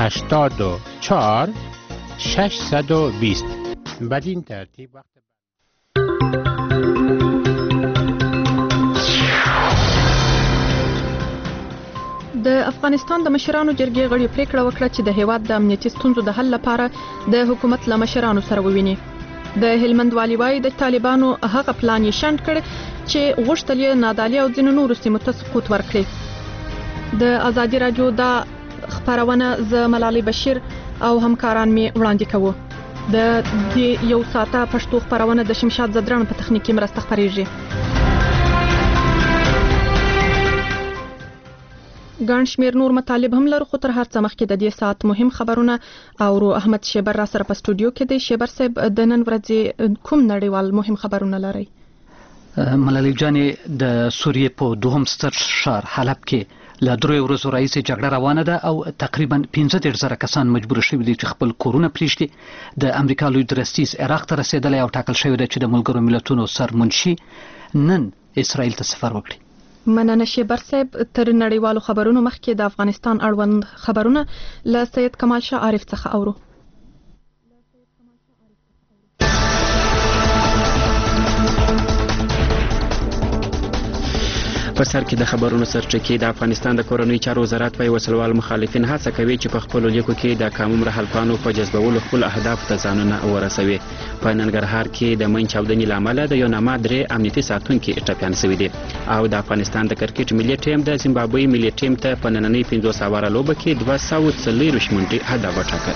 84 620. بدین ترتیب وقت د افغانستان د مشرانو جرګې غړي پریکړه وکړه چې د هیواد د امنیتي ستونزو د حل لپاره د حکومت له مشرانو سره وویني. د هلمند والي وایي د طالبانو هغه پلان یې شنډ کړ چې غوښتل یې نادعلي او ځینو نورو سیمو ته سقوط ورکړي. د ازادي راډیو دا خبرونه ز ملالۍ بشیر او همکاران می وړاندې کوو. د یو ساعته پښتو خبرونه د شمشاد زدران په تخنیکی مرسته خبريږي. ګڼ شمیر نور مطالب هم لرو، خو تر هر څه مخکې د دې ساعت مهم خبرونه او احمد شیبر را سره په سټوډیو کې دی. شیبر صاحب د نن ورځې کوم نړیوال مهم خبرونه لري؟ ملالۍ جانې د سوریې په دوهم ستر ښار حلب کې له 3 ورځو راهیسې جګړه روانه ده او تقریبا 15,000 کسان مجبور شوي دي چې خپل کورونه پریږدي. د امریکا لوی درستیز عراق ته رسیدلی او ټاکل شوی ده چې د ملګرو ملتونو سرمنشي نن اسرائیل ته سفر وکړي. مننه شیبر صاحب. تر نړیوالو خبرونو مخکې د افغانستان اړوند خبرونه له سید کمال شاه عارف څخه اورو. په سر کې د خبرونو سرچکې د افغانستان د کورنۍ چارو وزارت وايي وسلوال مخالفین هڅه کوي چې په خپل لیکو کې د قانون رهلپانو په جذبولو خپل اهداف ته ځانونه ورسوي. په ننګرهار کې د مین چاودنې لامل د یو نامه 3 امنیتي ساتونکي ټپيان شوي دي او د افغانستان د کرکټ ملي ټیم د زیمبابوې ملي ټیم ته په نننۍ 500 اوره لوبه کې 240 منټې هدف وټاکه.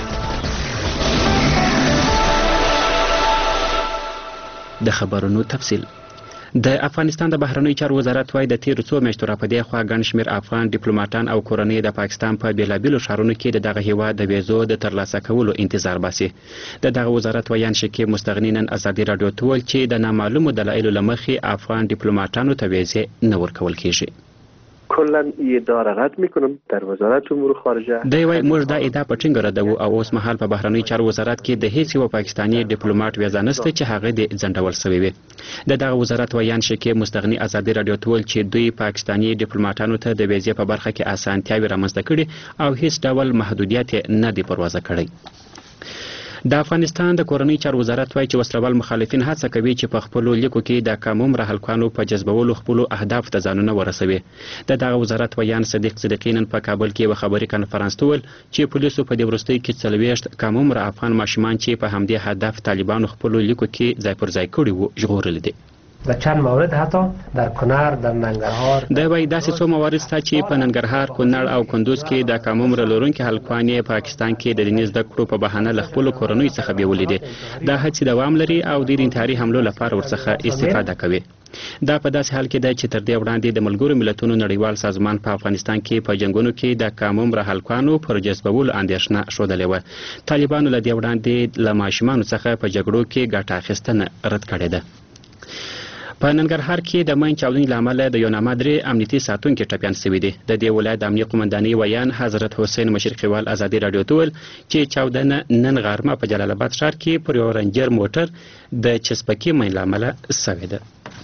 د خبرونو تفصیل. د افغانستان د بهرنیو چارو وزارت وايي د تیر څو میاشتو راپدې خوا ګڼ شمېر افغان ډیپلوماټان او کورنۍ د پاکستان په بیلابیلو ښارونو کې دغه هیواد د ویزو د ترلاسه کولو انتظار باسي. دغه وزارت وایي شکیب مستغنی نن ازادي راډیو ته وویل چې د نامعلومو دلایلو له مخې افغان ډیپلوماټانو ته ویزې نه ورکول کیږي. کلا یه اداره رد میکنم در وزارت امور خارجه. دی وايي موږ دا ادعا په ټینګه ردوو او اوس مهال په بهرنیو چارو وزارت کې د هیڅ یو پاکستاني ډیپلوماټ ویزه نشته چې هغه د ځنډول شوی وي. دغه وزارت وایي شکیب مستغنی ازادي راډیو ته ویل چې دوی پاکستاني ډیپلوماټانو ته د ویزې په برخه کې اسانتیاوې رامنځته کړي او هیڅ ډول محدودیت نه دی پروازه کړی. د افغانستان د کورنۍ چارو وزارت وايي چې وسلوال مخالفین هڅه کوي چې په خپل لیکو کې د قانون رهلکانو په جذبولو خپل اهداف ته ځانونه ورسوي. دغه وزارت وایي صدیق صدیقین په کابل کې یو خبري کانفرنس ته ویل چې پولیسو په دې وروستۍ کې 40 قانون افغان ماشومان چې په همدې هدف طالبانو خپل لیکو کې ځای پر ځای کړي وو ژغورل دي. و چند مورد حتی در کنر در ننګرهار دا وایي داسې څو موارد شته چې په ننګرهار، کونړ او کندوز کې د قانون لرونکي هلکانې پاکستان کې د دیني زده کړو په بهانه له خپل کورنۍ څخه بیولې دي. دا هڅې دوام لري او د انتحاري حملو لپاره ورڅخه استفاده کوي. دا په داسې حال کې ده چې تر دې وړاندې د ملګرو ملتونو نړیوال سازمان په افغانستان کې په جنگونو کې د قانون رهلکانو پر جذبولو اندېښنه ښودلې وه. طالبانو له دې وړاندې له ماشومانو څخه په جګړو کې ګټه اخیستنه رد کړې ده. په ننګرهار کې د مین چاودنې له امله د یو نامه 3 امنیتي ساتونکي ټپیان شوي دي. د دې ولایت د امنیه قومندانۍ ویان حضرت حسین مشرقیوال ازادي راډیو ته ویل چې چاودنه نن غرمه په جلال آباد ښار کې پر یو رنجر موټر د چسپکي مین له امله شوې ده.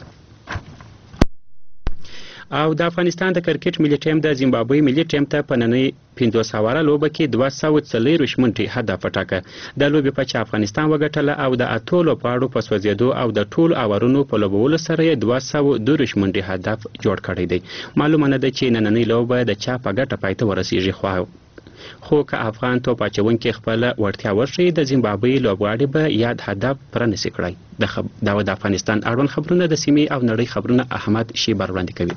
او د افغانستان د کرکټ ملي ټیم د زیمبابوې ملي ټیم ته په نننۍ 500 اوره لوبه کې 240 منټې هدف وټاکه. د لوبې په چې افغانستان وګټله او د اتو لوبغاړو په سوځېدو او د ټولو اورونو په لوبولو سره یې 212 منټې هدف جوړ کړی دی. معلومه نه ده چې نننۍ لوبه د چا په ګټه پای ته ورسیږي، خو که افغان توپ اچونکي خپل وړتیا وښیي د زیمبابوې لوبغاړي به یاد هدف پرانیسي کړی. دا د افغانستان اړوند خبرونه د سیمې او نړۍ خبرونه احمد شیبر وړاندې کوي.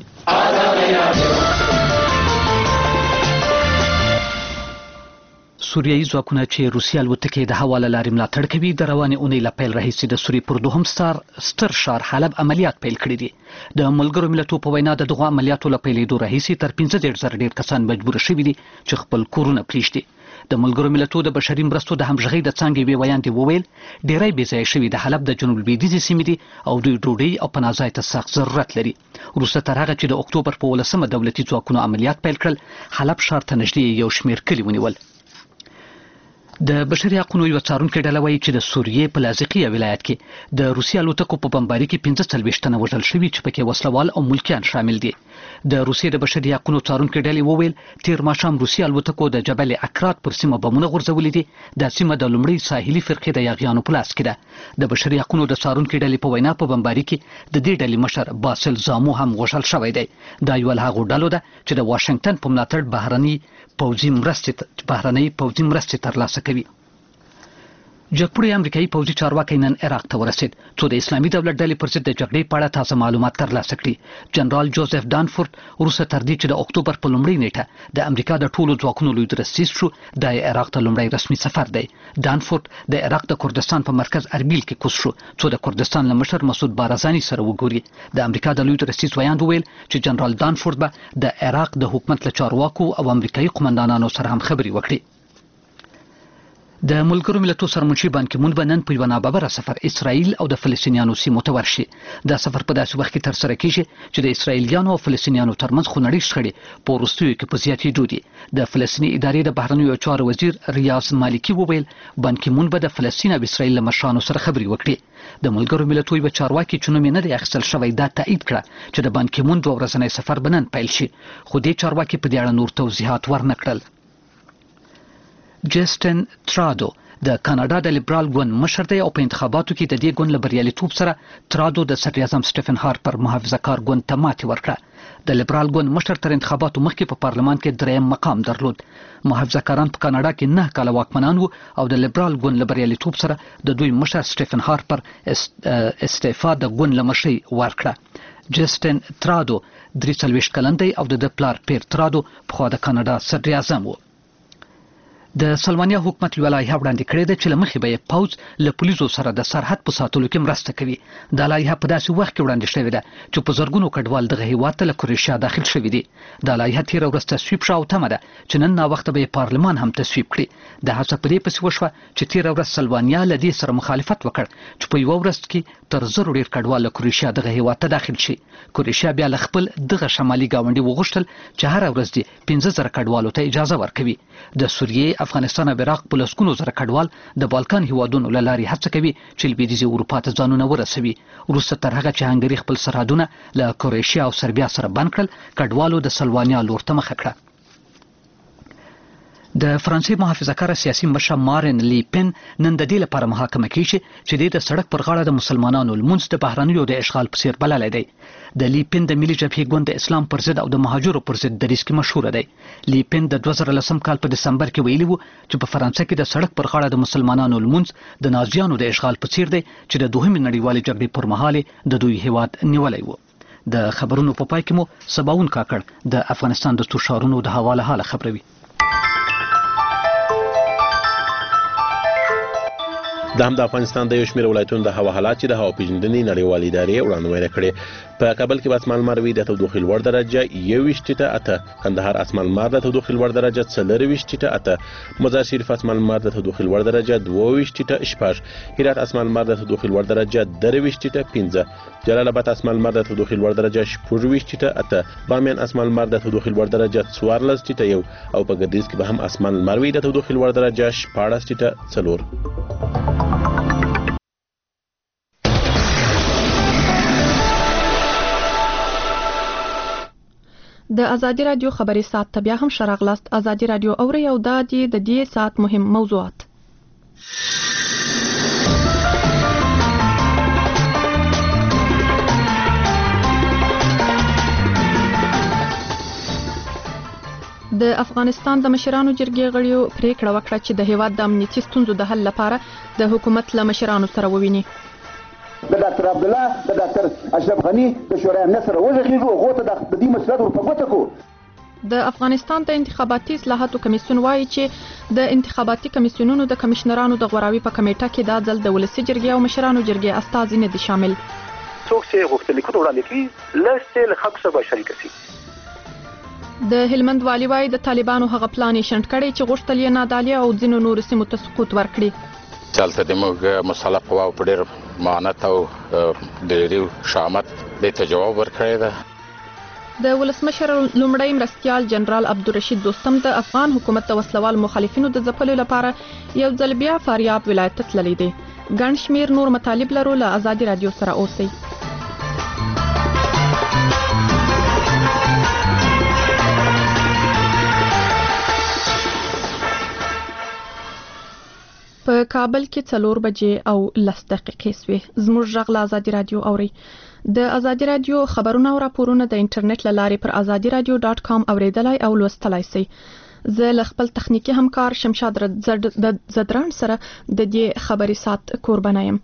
سوریایي ځواکونه چې روسیه الوتکې د هوا له لارې ملاتړ کوي د روانې اونۍ له پیل راهیسې د سوریې پر دوهم ستر ښار حلب عملیات پیل کړي دي. د ملګرو ملتونو په وینا د دغو عملیاتو له پیلېدو راهیسې تر 15,000 ډېر کسان مجبور شوي دي چې خپل کورونه پریږدي. د ملګرو ملتونو د بشري مرستو د همغږۍ د څانګې یوې ویان دې وویل ډېری بې ځایه شوي د حلب د جنوب لویدیځې سیمې دي او دوی ډوډۍ او پناه ځای ته سخت ضرورت لري. وروسته تر هغه چې د اکتوبر په 18 دولتي ځواکونو عملیات پیل کړل، حلب ښار ته نږدې یو شمېر کلي ونیول. د بشري حقوقو یو څارونکي ډله وایي چې د سوریې په لاذقیه ولایت کې د روسي الوتکو په بمباري کې 45 تنه وژل شوي چې پکې وسلوال او ملکیان شامل دي. د روسیې د بشري حقوقو څارونکي ډلې وویل تیر ماښام روسي الوتکو د جبل اکرات پر سیمه بمونه غورځولي دي. د سیمه د لومړي ساحلي فرقې د یاغیانو په لاس کې ده. د بشري حقوقو د څارونکي ډلې په وینا په بمباري کې د دې ډلې مشر باسل زامو هم وژل شوی دی. دا یو له هغو ډلو ده چې د واشنگټن په ملاتړ بهرنۍ پوځي مرستې ترلاسه کوي. جګپوړی امریکایي پوځي چارواکي نن عراق ته ورسید څو د اسلامي دولت ډلې پر ضد د جګړې په اړه تازه معلومات ترلاسه کړي. جنرال جوزف دانفورد وروسته تر دې چې د اکتوبر په لومړۍ نیټه د امریکا د ټولو ځواکونو لوی درستیز شو د عراق ته لومړی رسمي سفر دی. دانفورد د عراق د کردستان په مرکز اربیل کې کوز شو څو د کردستان له مشر مسعود بارزاني سره وګوري. د امریکا د لوی درستیز ویاند وویل چې جنرال دانفورد به د عراق د حکومت له چارواکو او امریکایي قومندانانو سره هم خبرې وکړي. د ملګرو ملتونو سرمنشي بان کی مون به نن په یو ناببره سفر اسرائیل او د فلسطینیانو سیمو ته ورشي. دا سفر په داسې وخت کې ترسره کیږي چې د اسرائیلیانو او فلسطینیانو ترمنځ خونړۍ شخړې په وروستیو کې په زیاتېدو دي. د فلسطیني ادارې د بهرنیو چارو وزیر ریاض مالکی وویل بان کی مون به د فلسطین او اسرائیل له مشرانو سره خبرې وکړي. د ملګرو ملتونو یو چارواکي چې نوم یې نه دی اخیستل شوی دا تایید کړه چې د بان کی مون 2 ورځنی سفر به نن پیل شي خو دې چارواکي په دې اړه نور توضیحات ورنه کړل. جسټن ترادو د کاناډا د لیبرال ګوند مشر دی او په انتخاباتو کې د دې ګوند له بریالیتوب سره ترادو د صدر اعظم سټیفن هارپر محافظه کار ګوند ته ماتې ورکړه. د لیبرال ګوند مشر تر انتخاباتو مخکې په پارلمان کې 3م مقام درلود. محافظه کاران په کاناډا کې 9 کاله واکمنان وو او د لیبرال ګوند له بریالیتوب سره د دوی مشر سټیفن هارپر استعفا د ګوند له مشرۍ ورکړه. جسټن ترادو 43 کلن دی او د پلار پیر ترادو پخوا د کاناډا صدر اعظم وو. د سلمانیا حکومت یو لایحه وړاندې کړې ده چې له مخې به یې پوځ له پولیسو سره د سرحد په ساتلو کې مرسته کوي. دا لایحه په داسې وخت کې وړاندې شوې ده چې په زرګونو کډوال دغه هیواد ته له کروشیا داخل شوي دي. دا لایحه تېره ورځ تصویب شوه او تمه ده چې نن ناوخته به یې پارلمان هم تصویب کړي. د هڅه په دې پسې وشوه چې تېره ورځ سلوانیا له دې سره مخالفت وکړ چې په یوه ورځ کې تر 100 ډېر کډوال له کروشیا دغه هیواد ته داخل شي. کروشیا بیا له خپل دغه شمالي ګاونډي وغوښتل چې هر ورځ دې 15,000 کډوالو ته اجازه ورکوي. د سوریې، افغانستان او عراق په لسګونو زره کډوال د بالکان هیوادونو له لارې هڅه کوي چې لویدیځې اروپا ته ځانونه ورسوي. وروسته تر هغه چې هنګري خپل سرحدونه له کروشیا او سربیا سره بند کړل کډوالو د سلوانیا لور ته مخه کړه. د فرانسې محافظه‌کاره سیاسي مشر مارین لی پن نن د دې لپاره محاکمه کیږي چې د سړک پر غاړه د مسلمانانو لمونځ د بهرنیو د اشغال په څیر بللی دی. د لی پن د ملي جبهې ګوند د اسلام پر ضد او د مهاجرو پر ضد دریځ کې مشهور دی. لی پن د 2010 کال په دسمبر کې ویلي وو چې په فرانسه کې د سړک پر غاړه د مسلمانانو لمونځ د نازیانو د اشغال په څیر دی چې د دوهمې نړیوالې جګړې پر مهال د دوی هیواد نیولی وو. د خبرونو په پای کې مو سباون کاکړ د افغانستان د څو ښارونو د حواله حال خبروي. د افغانستان د یو شمېر ولایتونو د هوا حالات چې د هوا پیژندنې نړیوالې ادارې وړاندوینه کړې. په کابل کې به اسمان لمر وي د تودوخې لوړ درجه 21.8، کندهار اسمان لمر د تودوخې لوړ درجه 24.8، مزار شریف اسمان لمر د تودوخې لوړ درجه 22.6، هرات اسمان لمر د تودوخې لوړ درجه 23.5، جلال آباد اسمان لمر د تودوخې لوړ درجه 14.8، بامیان اسمان لمر د تودوخې لوړ درجه 14.1 او په ګردیز کې به هم اسمان لمر وي د تودوخې لوړ درجه 14.4. د ازادي رادیو خبري ساعت ته بیا هم شراغلاست. ازادي رادیو اوري او د دې ساعت مهم موضوعات. د افغانستان د مشرانو جرګې غړیو پریکړه وکړه چې د هیواد د امنیتي ستونزو د حل لپاره د حکومت له مشرانو سره وویني. د ډاکټر عبد الله، د ډاکټر اشرف غنی، د شورای امنیت سره وژغېږو، هغو ته د دې مسؤلیت ور په ګوته کړو. د افغانستان د انتخاباتي اصلاحاتو کمیسیون وایي چې د انتخاباتي کمیسیونونو د کمشنرانو د غوراوي په کمیټه کې دا ځل د ولسي جرګې او مشرانو جرګې استازي نه دي شامل. څوک چې غوښتنلیکونه وړاندې کړي لږ له خلکو سره شریک شي. د هلمند والي وایي د طالبانو هغه پلان یې شنډ کړی چې غوښتل یې نادعلي او ځینو نورو سیمو ته سقوط ورکړي. دلته د موږ مسله قواو په ډېر معانت او ډېرې شامت دې ته جواب ورکړی ده. د ولسمشر لومړی مرستیال جنرال عبدالرشید دوستم د افغان حکومت د وسلوال مخالفینو د ځپلو لپاره یو ځل بیا فاریاب ولایت ته تللی دی. ګڼ شمېر نور مطالب لرو. له ازادي راډیو سره اوسئ. په کابل کې 4 بجې او 10 دقیقې سوې. زموږ غږ له ازادي راډیو اوري. د ازادي راډیو خبرونه او راپورونه د انټرنیټ له لارې پر azadiradio.com اوریدلای او لوستلای شئ. زه له خپل تخنیکی همکار شمشاد زدران سره د دې خبري سات قربانه یم.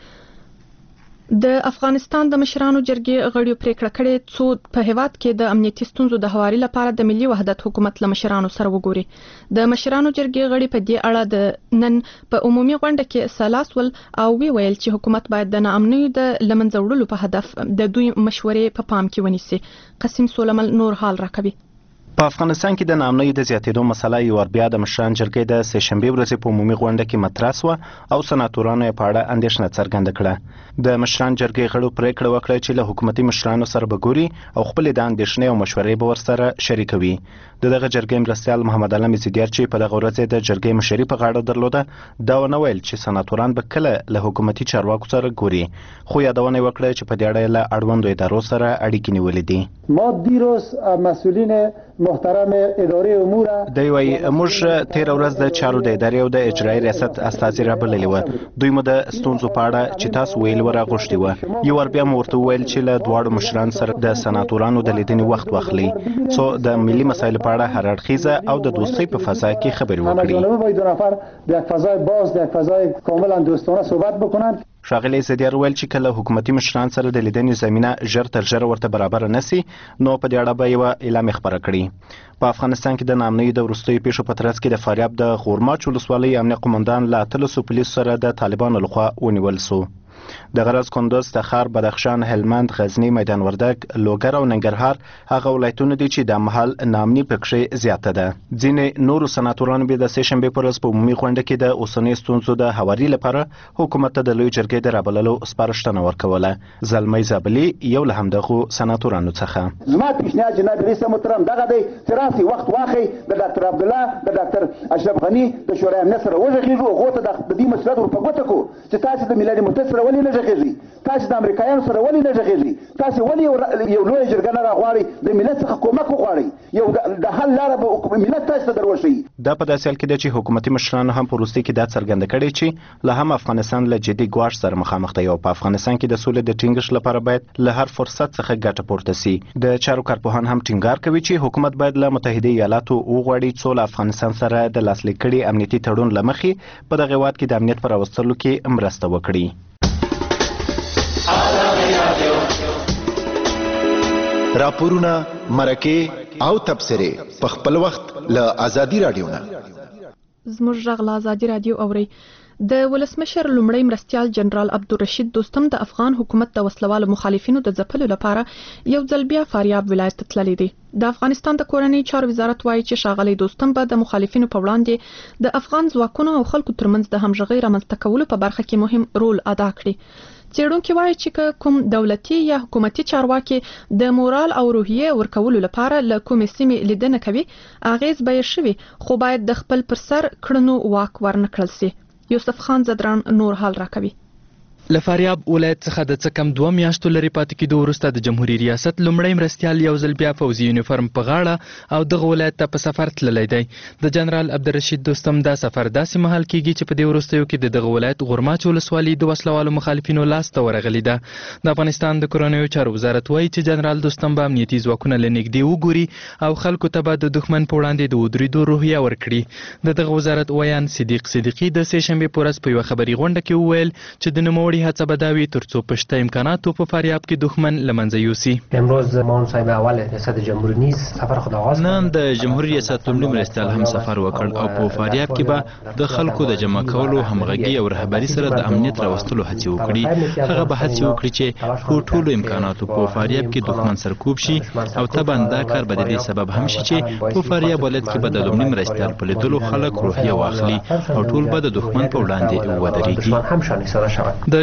د افغانستان د مشرانو جرګې غړیو پریکړه کړې څو په هیواد کې د امنیتي ستونزو د هواري لپاره د ملي وحدت حکومت له مشرانو سره وګوري. د مشرانو جرګې غړي په دې اړه د نن په عمومي غونډه کې سلاس ول او ویل چې حکومت باید د ناامنۍ د لمنځه وړلو په هدف د دوی مشورې په پام کې ونیسي. قسم سولمل نور حال راکوي. په افغانستان کې د ناامنۍ د زیاتېدو مسله یو ور بیا د مشران جرګې د سه شنبې ورځې په عمومي غونډه کې مطرح شوه او سناتورانو یې په اړه اندېښنه څرګنده کړه. د مشران جرګې غړو پریکړه وکړه چې له حکومتي مشرانو سره به ګوري او خپلې د اندېښنې او مشورې به ورسره شریکوي. دغه جرګې مرستیال محمد علم زیدیار چې په دغه ورځ د جرګې مشري په غاړه درلوده دا ونه ویل چې سناتوران به کله له حکومتي چارواکو سره ګوري، خو یادونه وکړه چې په دې اړه له اړوندو ادارو سره اړیکې نیولې دي. ما دیروز مسئولین محترم اداره امور دوی وايي موږ تیر ورځ د چارو د ادارې او د اجرایي ریاست استازي رابللي و. دوی مو د ستونزو په اړه چې تاسو ویل ورغوښتي و. یو ور بیا ورته ویل چې له دواړو مشرانو سره د سناتورانو د لیدنې وخت واخلي څو د ملي مسایلو په اړه هر اړخیزه او د دوستۍ په فضا کې خبرې وکړي. ښاغلی زیدیار ویل چې کله حکومتي مشران سره د لیدنې زمینه ژر تر ژره ورته برابر نسی نو په دې اړه به یوه اعلامیه خپره کړي. په افغانستان کې د ناامنۍ د وروستیو پیښو په ترڅ کې د فاریاب د غورماچ ولسوالۍ امنیه قومندان له 13 پولیسو سره د طالبانو لخوا ونیول شو. د غرض کندوز، تخار، بدخشان، هلمند، غزنی، میدان وردګ، لوګر او ننګرهار هغه ولایتونه دي چې د مهال ناامني پکې زیاته ده. ځینې نورو سناتورانو به د سه شنبې پر ورځ په عمومي غونډه کې د اوسنۍ ستونزو د هواري لپاره حکومت ته د لوی جرګې د رابللو سپارښتنه ورکوله. زلمی زابلي یو له همدغو سناتورانو څخه. زما پیشنهاد جناب رئیس محترم دغه دی چې راسي وخت واخی د ډاکټر عبدالله د ډاکټر اشرف غني د شورای امنیت سره وغږیږو هغو ته د دې مسله ور په ګوته کو چې تاسو د ملت متحد سره ولې نه غږیږئ، تاسو د امریکایانو سره ولې نه غږیږئ، تاسو ولې یو لوی جرګه نه راغواړئ، د ملت څخه کومک وغواړئ، یو د حل لاره به ملت تاسو ته دروښيي. دا په داسې حال کې ده چې حکومتي مشرانو هم په وروستي کې دا څرګنده کړې چې له هم افغانستان له جدي ګواښ سره مخامخ دی او په افغانستان کې د سولې د ټینګښت لپاره باید له هر فرصت څخه ګټه پورته سي. د چارو کارپوهان هم ټینګار کوي چې حکومت باید له متحده ایالاتو وغواړي څو له افغانستان سره د لاسلیک کړي امنیتي تړون له مخې په دغه هېواد کې د امنیت په راوستلو کې مرسته وکړي. راپورونه، مرکې او تبصرې په خپل وخت له ازادي راډیو نه. زموږ غږ له ازادي راډیو اوري. د ولسمشر لومړی مرستیال جنرال عبدالرشید دوستم د افغان حکومت د وسلوالو مخالفینو د ځپلو لپاره یو ځل بیا فاریاب ولایت ته تللی دی. د افغانستان د کورنۍ چارو وزارت وایي چې ښاغلی دوستم به د مخالفینو په وړاندې د افغان ځواکونو او خلکو ترمنځ د همغږۍ رامنځته کولو په برخه کې مهم رول ادا کړي. څېړونکي وایي چې کوم دولتي یا حکومتي چارواکي د مورال او روحیې ورکولو لپاره له کومې سیمې لیدنه کوي اغیز به یې شوي خو باید د خپل پر سر کړنو واک ورنه کړل سي. یوسف خان زدران نور حال راکوي. له فاریاب ولایت څخه د څه کم 2 میاشتو لرې پاتې کېدو وروسته د جمهوریت ریاست لومړی مرستیال یو ځل بیا پوځي یونیفورم په غاړه او دغه ولایت ته په سفر تللی دی. د جنرال عبدالرشید دوستم دا سفر داسې مهال کېږي چې په دې وروستیو کې د دغه ولایت غورماچ ولسوالۍ د وسلوالو مخالفینو لاس ته ورغلې ده. د افغانستان د کورنیو چارو وزارت وایي چې جنرال دوستم به امنیتي ځواکونه له نږدې وګوري او خلکو ته به د دښمن په وړاندې د ودرېدو روحیه ورکړي. د دغه وزارت ویان صدیق صدیقي د سه شنبې په ورځ په یوه خبري غونډه کې وویل چې د نوموړي هڅه به دا وي ترڅو پشته امکاناتو په فاریاب کې دښمن له منځه یوسي. امروز ما صاحب اول ریاست جمهوری نیز سفر خود آغاز نن د جمهوریت ریاست لومړي مرستیال هم سفر وکړ او په فاریاب کې به د خلکو د جمع کولو همغږي او رهبري سره د امنیت راوستلو هڅې وکړي. هغه به هڅې وکړي چې په ټولو امکاناتو په فاریاب کې دښمن سرکوب شي او طبعا دا کار به د دې سبب هم شي چې په فاریاب ولایت کې به د لومړي مرستیال په لیدلو خلک روحیه واخلي او ټول به د دښمن په وړاندې ودرېږي. د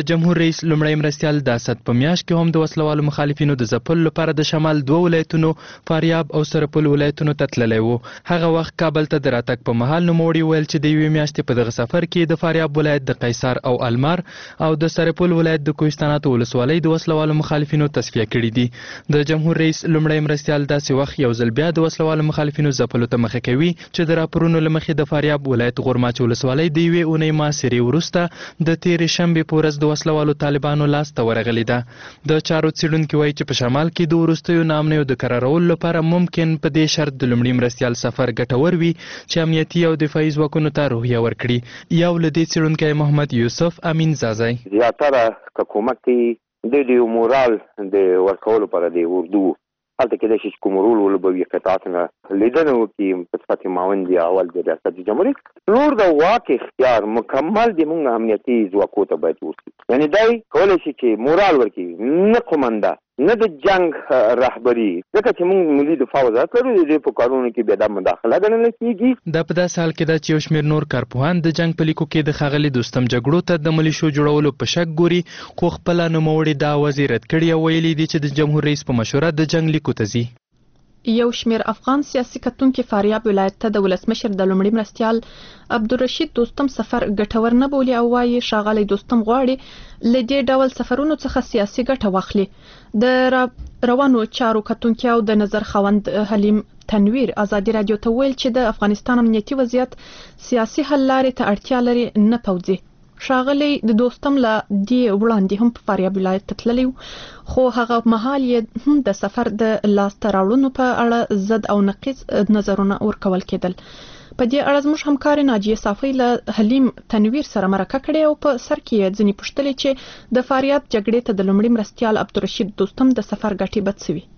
جمهور رئیس لومړی مرستیال د اسد په میاشت کې هم د وسلوالو مخالفینو د ځپلو لپاره د شمال 2 ولایتونو فاریاب او سرپل ولایتونو ته تللی و. هغه وخت کابل ته د راتګ په مهال نوموړي ویل چې د یوې میاشتې په دغه سفر کې د فاریاب ولایت د قیصار او المار او د سرپل ولایت د کوهستانات ولسوالۍ د وسلوالو مخالفینو تصفیه کړي دي. د جمهور رئیس لومړی مرستیال داسې وخت یو ځل بیا د وسلوالو مخالفینو ځپلو ته مخه کوي چې د راپورونو له مخې د فاریاب ولایت غورماچ ولسوالۍ د یوې اونۍ محاصرې وروسته د تېرې شنبې په ورځ د وسلوالو طالبانو لاس ته ورغلې ده. د چارو څېړونکي وایي چې په شمال کې د وروستیو ناامنیو د قرارولو لپاره ممکن په دې شرط د لومړي مرستیال سفر ګټور وي چې امنیتي او دفاعي ځواکونو ته روحیه ورکړي. یو له دې څېړونکی محمد یوسف امین زازی زیاتره که کومک کوي د مورال د ورکولو لپاره د اردو هلته کېدای شي چې کوم رول ولوبوي قطعات نه لیدنه وکړي په صفت معاون دی اول د ریاست جمهوریت نور د واک اختیار مکمل د موږ امنیتي ځواکو ته باید ورکړي. یعنی دای کولی شي چې مورال ورکړي نه قومنده نه د جنگ رهبري ځکه چې موږ ملي دفاع وزارت لرو د دې په کارونو کې بیا د مداخله ګڼل کېږي. دا په داسې حال کې ده چې یو شمېر نور کارپوهان د جنگ په لیکو کې د ښاغلي دوستم جګړو ته د ملیشو جوړولو په شک ګوري خو خپله نوموړي دا آوازې رد کړي او ویلي دي چې د جمهور رئیس په مشوره د جنگ لیکو ته ځي. یو شمېر افغان سیاسي کتونکي فاریاب ولایت ته د ولسمشر د لومړي مرستیال عبدالرشید دوستم سفر ګټور نه بولي او وایي ښاغلی دوستم غواړي له دې ډول سفرونو څخه سیاسي ګټه واخلي. د روانو چارو کتونکي او د نظر خوند حلیم تنویر ازادي رادیو ته ویل چې د افغانستان امنیتي وضعیت سیاسي حل لارې ته اړتیا لري نه پوځي. ښاغلی د دوستم له دې وړاندې هم په فاریاب ولایت ته تللی خو هغه مهال یې هم د سفر د لاسته راوړنو په اړه ضد او نقیض نظرونه ورکول کېدل. په دې اړه زموږ همکار ناجیه صافی له حلیم تنویر سره مرکه کړې او په سر کې یې ځینې پوښتلې چې د فاریاب جګړې ته د لومړي مرستیال عبدالرشید دوستم د سفر ګټې بد څه وي.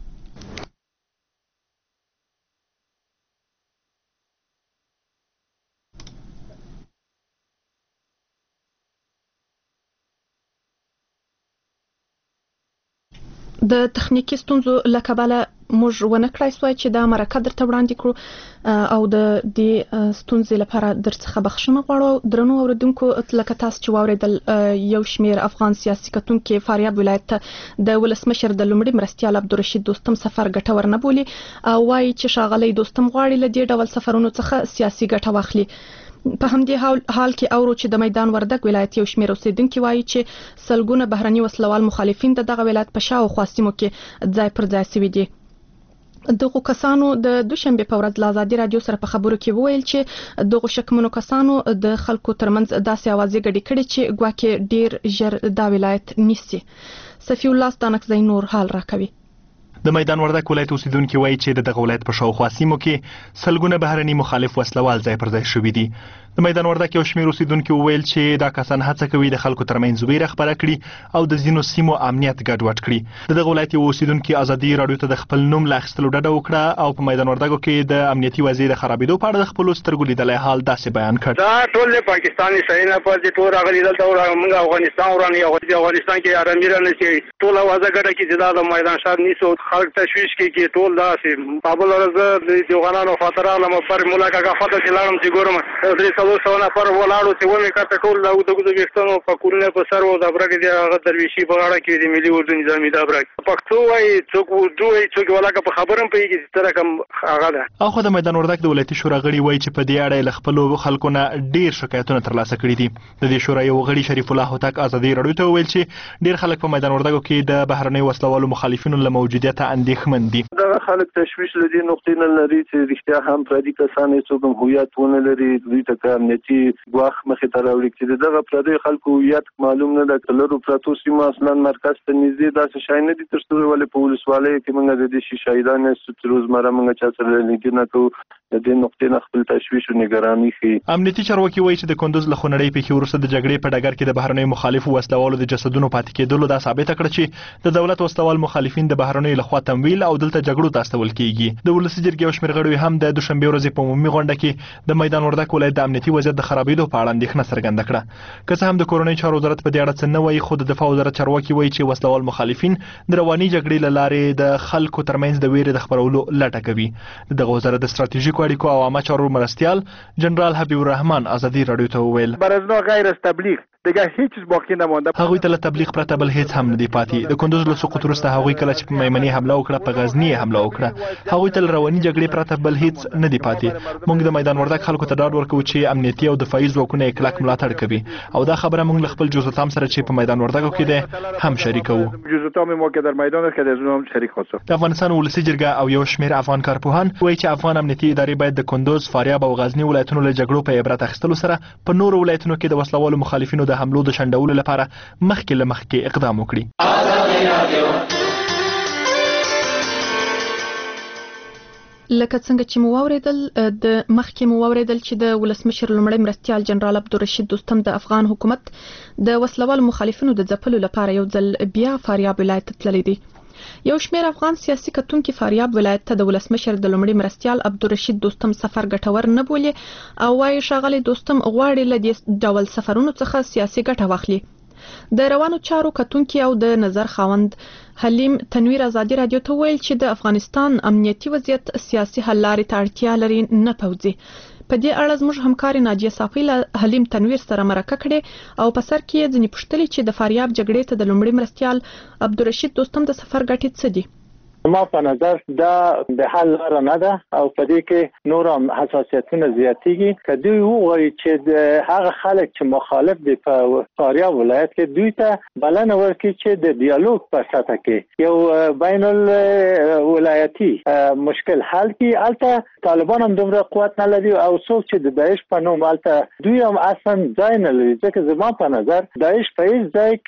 د تخنیکی ستونزو له کبله موږ ونه کړای سوای چې دا مرکه درته وړاندې کړو او د دې ستونزې لپاره درڅخه بخښنه غواړو. درنو اوریدونکو لکه تاسو چې واورېدل یو شمېر افغان سیاسي کتونکي فاریاب ولایت ته د ولسمشر د لومړي مرستیال عبدالرشید دوستم سفر ګټور نه بولي او وایي چې ښاغلی دوستم غواړي له دې ډول سفرونو څخه سیاسي ګټه واخلي. په همدې حال کې اورو چې د میدان وردګ ولایت یو شمېر اوسیدونکي وایي چې سلګونه بهرني وسلوال مخالفین د دغه ولایت په شاوخوا سیمو کې ځای پر ځای سوي دي. دغو کسانو د دوشنبه په ورځ له ازادي رادیو سره په خبرو کې وویل چې دغو شکمنو کسانو د خلکو ترمنځ داسې اوازې ګډې کړې چې ګواکې ډیر ژر دا ولایت نیسي. صفی الله ستانکزی نور حال راکوي. د میدان وردګ ولایت اوسیدونکي وایي چې د دغه ولایت په شاوخوا سیمو کې سلګونه بهرني مخالف وسلوال ځای پر ځای شوي دي. د میدان وردګ یو شمېر اوسیدونکي وویل چې دا کسان هڅه کوي د خلکو ترمنځ ویره خپره کړي او د ځینو سیمو امنیت ګډوډ کړي. د دغه ولایت یو اوسیدونکي ازادي رادیو ته د خپل نوم له اخیستلو ډډه وکړه او په میدان وردګ کې د امنیتي وضعیت د خرابېدو په اړه د خپلو سترګو لیدلی حال داسې بیان کړ. دا ټول د پاکستاني سینا په دې ټول راغلي دلته موږ افغانستان ورانه یو د افغانستان کې آرامي نه شي ټول اوازه ګډه کې چې د میدان شار نیسو خلک تشویش کې ټول داسې پابل ورځ د جوغانانو خاطر علامه پر مولا کاکا خاطر چې لاړم چې ګورم درې څلور سوه نفر ولاړو چې ومې کاته ټول د اوږدو ویښتانو په کورونه په سر و د ابرک د هغه درویشي په غاړه کې د ملي اردو نظامي د ابرک پښتو وایي څوک اردو وایي څوک ولاکه په خبره هم پوهېږي چې څه رقم هغه ده. اخو د میدان وردګ د ولایتي شورا غړي وایي چې په دې اړه له خپلو خلکو نه ډېر شکایتونه ترلاسه کړي دي. د دې شورا یو غړي شریف الله هوتک ازادي رادیو ته وویل چې ډېر خلک په میدان وردګ کې د بهرنیو وسلوالو مخالفینو له موجودیته اندېښمن دي. دغه خلک تشویش له دې نقطې نه لري چې رښتیا هم پردي کسان هېڅوک هم هویت ونه لري دوی ته که امنیتي ګواښ مخې ته راوړي چې دغه پردیو خلکو هویت معلوم نه ده. که لرو پرتو سیمو اصلا مرکز ته نږدې داسې شی نه دي تر څو ولې په ولسوالیو کې موږ د دې شي شهیدان یاستو چې روزمره موږ چا سره لیدنه کوو د دې نقطې نه خپل تشویش او نګراني ښیي. امنیتي چارواکي وایي چې د کندوز له خونړۍ پیښې وروسته د جګړې په ډګر کې د بهرنیو مخالفو وسلوالو د جسدونو پاتې کېدلو دا ثابته کړه چې د دولت وسلوال مخالفین د بهرنیو لخوا تمویل او دلته جګړو ته استول کېږي. د ولسي جرګې یو شمېر غړو هم د دوشنبې ورځې په عمومي غونډه کې د میدان وردګ ولایت د امنیتي وضعیت د خرابېدو په اړه اندېښنه څرګنده کړه. که څه هم د کورنۍ چارو وزارت په دې اړه څه نه وایي خو د دفاع وزارت چارواکي وایي چې وسلوال مخالفین د رواني جګړې له لارې د خلکو ترمنځ د ویرې د خپرولو لټه کوي. دغه وزارت د ستراتیژیکو خلکو اړیکو او عامه چارو مرستیال جنرال حبیب الرحمن ازادي رادیو ته وویل بر از نوع غیر از تبلیغ دیگه هیچ چیز باقی نمانده. هغوی ته له تبلیغ پرته بل هیڅ هم نه دی پاتې. د کندوز له سقوط وروسته هغوی کله چې په میمنې حمله وکړه په غزني حمله وکړه. هغوی ته له رواني جګړې پرته بل هیڅ نه دی پاتې. موږ د میدان وردګ خلکو ته ډاډ ورکوو چې امنیتي او دفاعي ځواکونه یې کلک ملاتړ کوي او دا خبره موږ له خپل جزوتام سره چې په میدان وردګ کې دی هم شریکوو. جزوتام ما که در میدان است که از اونها هم شریک هستیم. د افغانستان ولسي جرګه او یو شمېر افغان کارپوهان وایي چې افغان امنیتي ادارې باید د کندوز، فاریاب او غزني ولایتونو له جګړو په عبرت اخیستلو سره په نورو ولایتونو کې د وسلوالو مخالفینو د حملو د شنډولو لپاره مخکې اقدام وکړي. لکه څنګه چې مو واوریدل چې د ولسمشر لومړی مرستیال جنرال عبدالرشید دوستم د افغان حکومت د وسلوال مخالفینو د ځپلو لپاره یو ځل بیا فاریاب ولایت ته تللی دی. یو شمېر افغان سیاسي کتونکي فاریاب ولایت ته د ولسمشر د لومړي مرستیال عبدالرشید دوستم سفر ګټور نه بولي او وايي ښاغلی دوستم غواړي له دې ډول سفرونو څخه سیاسي ګټه واخلي. د روانو چارو کتونکي او د نظر خاوند حلیم تنویر ازادي رادیو ته ویل چې د افغانستان امنیتي وضعیت سیاسي حل لارې ته اړتیا لري نه پوځي. په دې اړه زموږ همکاري ناجیه صافی له حلیم تنویر سره مرکه کړې او په سر کې یې ځینې پوښتلې چې د فاریاب جګړې ته د لومړي مرستیال عبدالرشید دوستم د سفر ګټې څه دي. ما په نظر دا د حل لاره نه ده او په دې کې نور هم حساسیتونه زیاتېږي. که دوی وغواړي چې د هغه خلک چې مخالف دي په فاریاب ولایت کې دوی ته بلنه ورکړي چې د ډیالوګ په سطح کې یو بین الولایتي مشکل حل کړي. هلته طالبان هم دومره قوت نه لري او څوک چې د داعش په نوم هلته دوی هم اصلا ځای نه لري، ځکه زما په نظر داعش په هیڅ ځای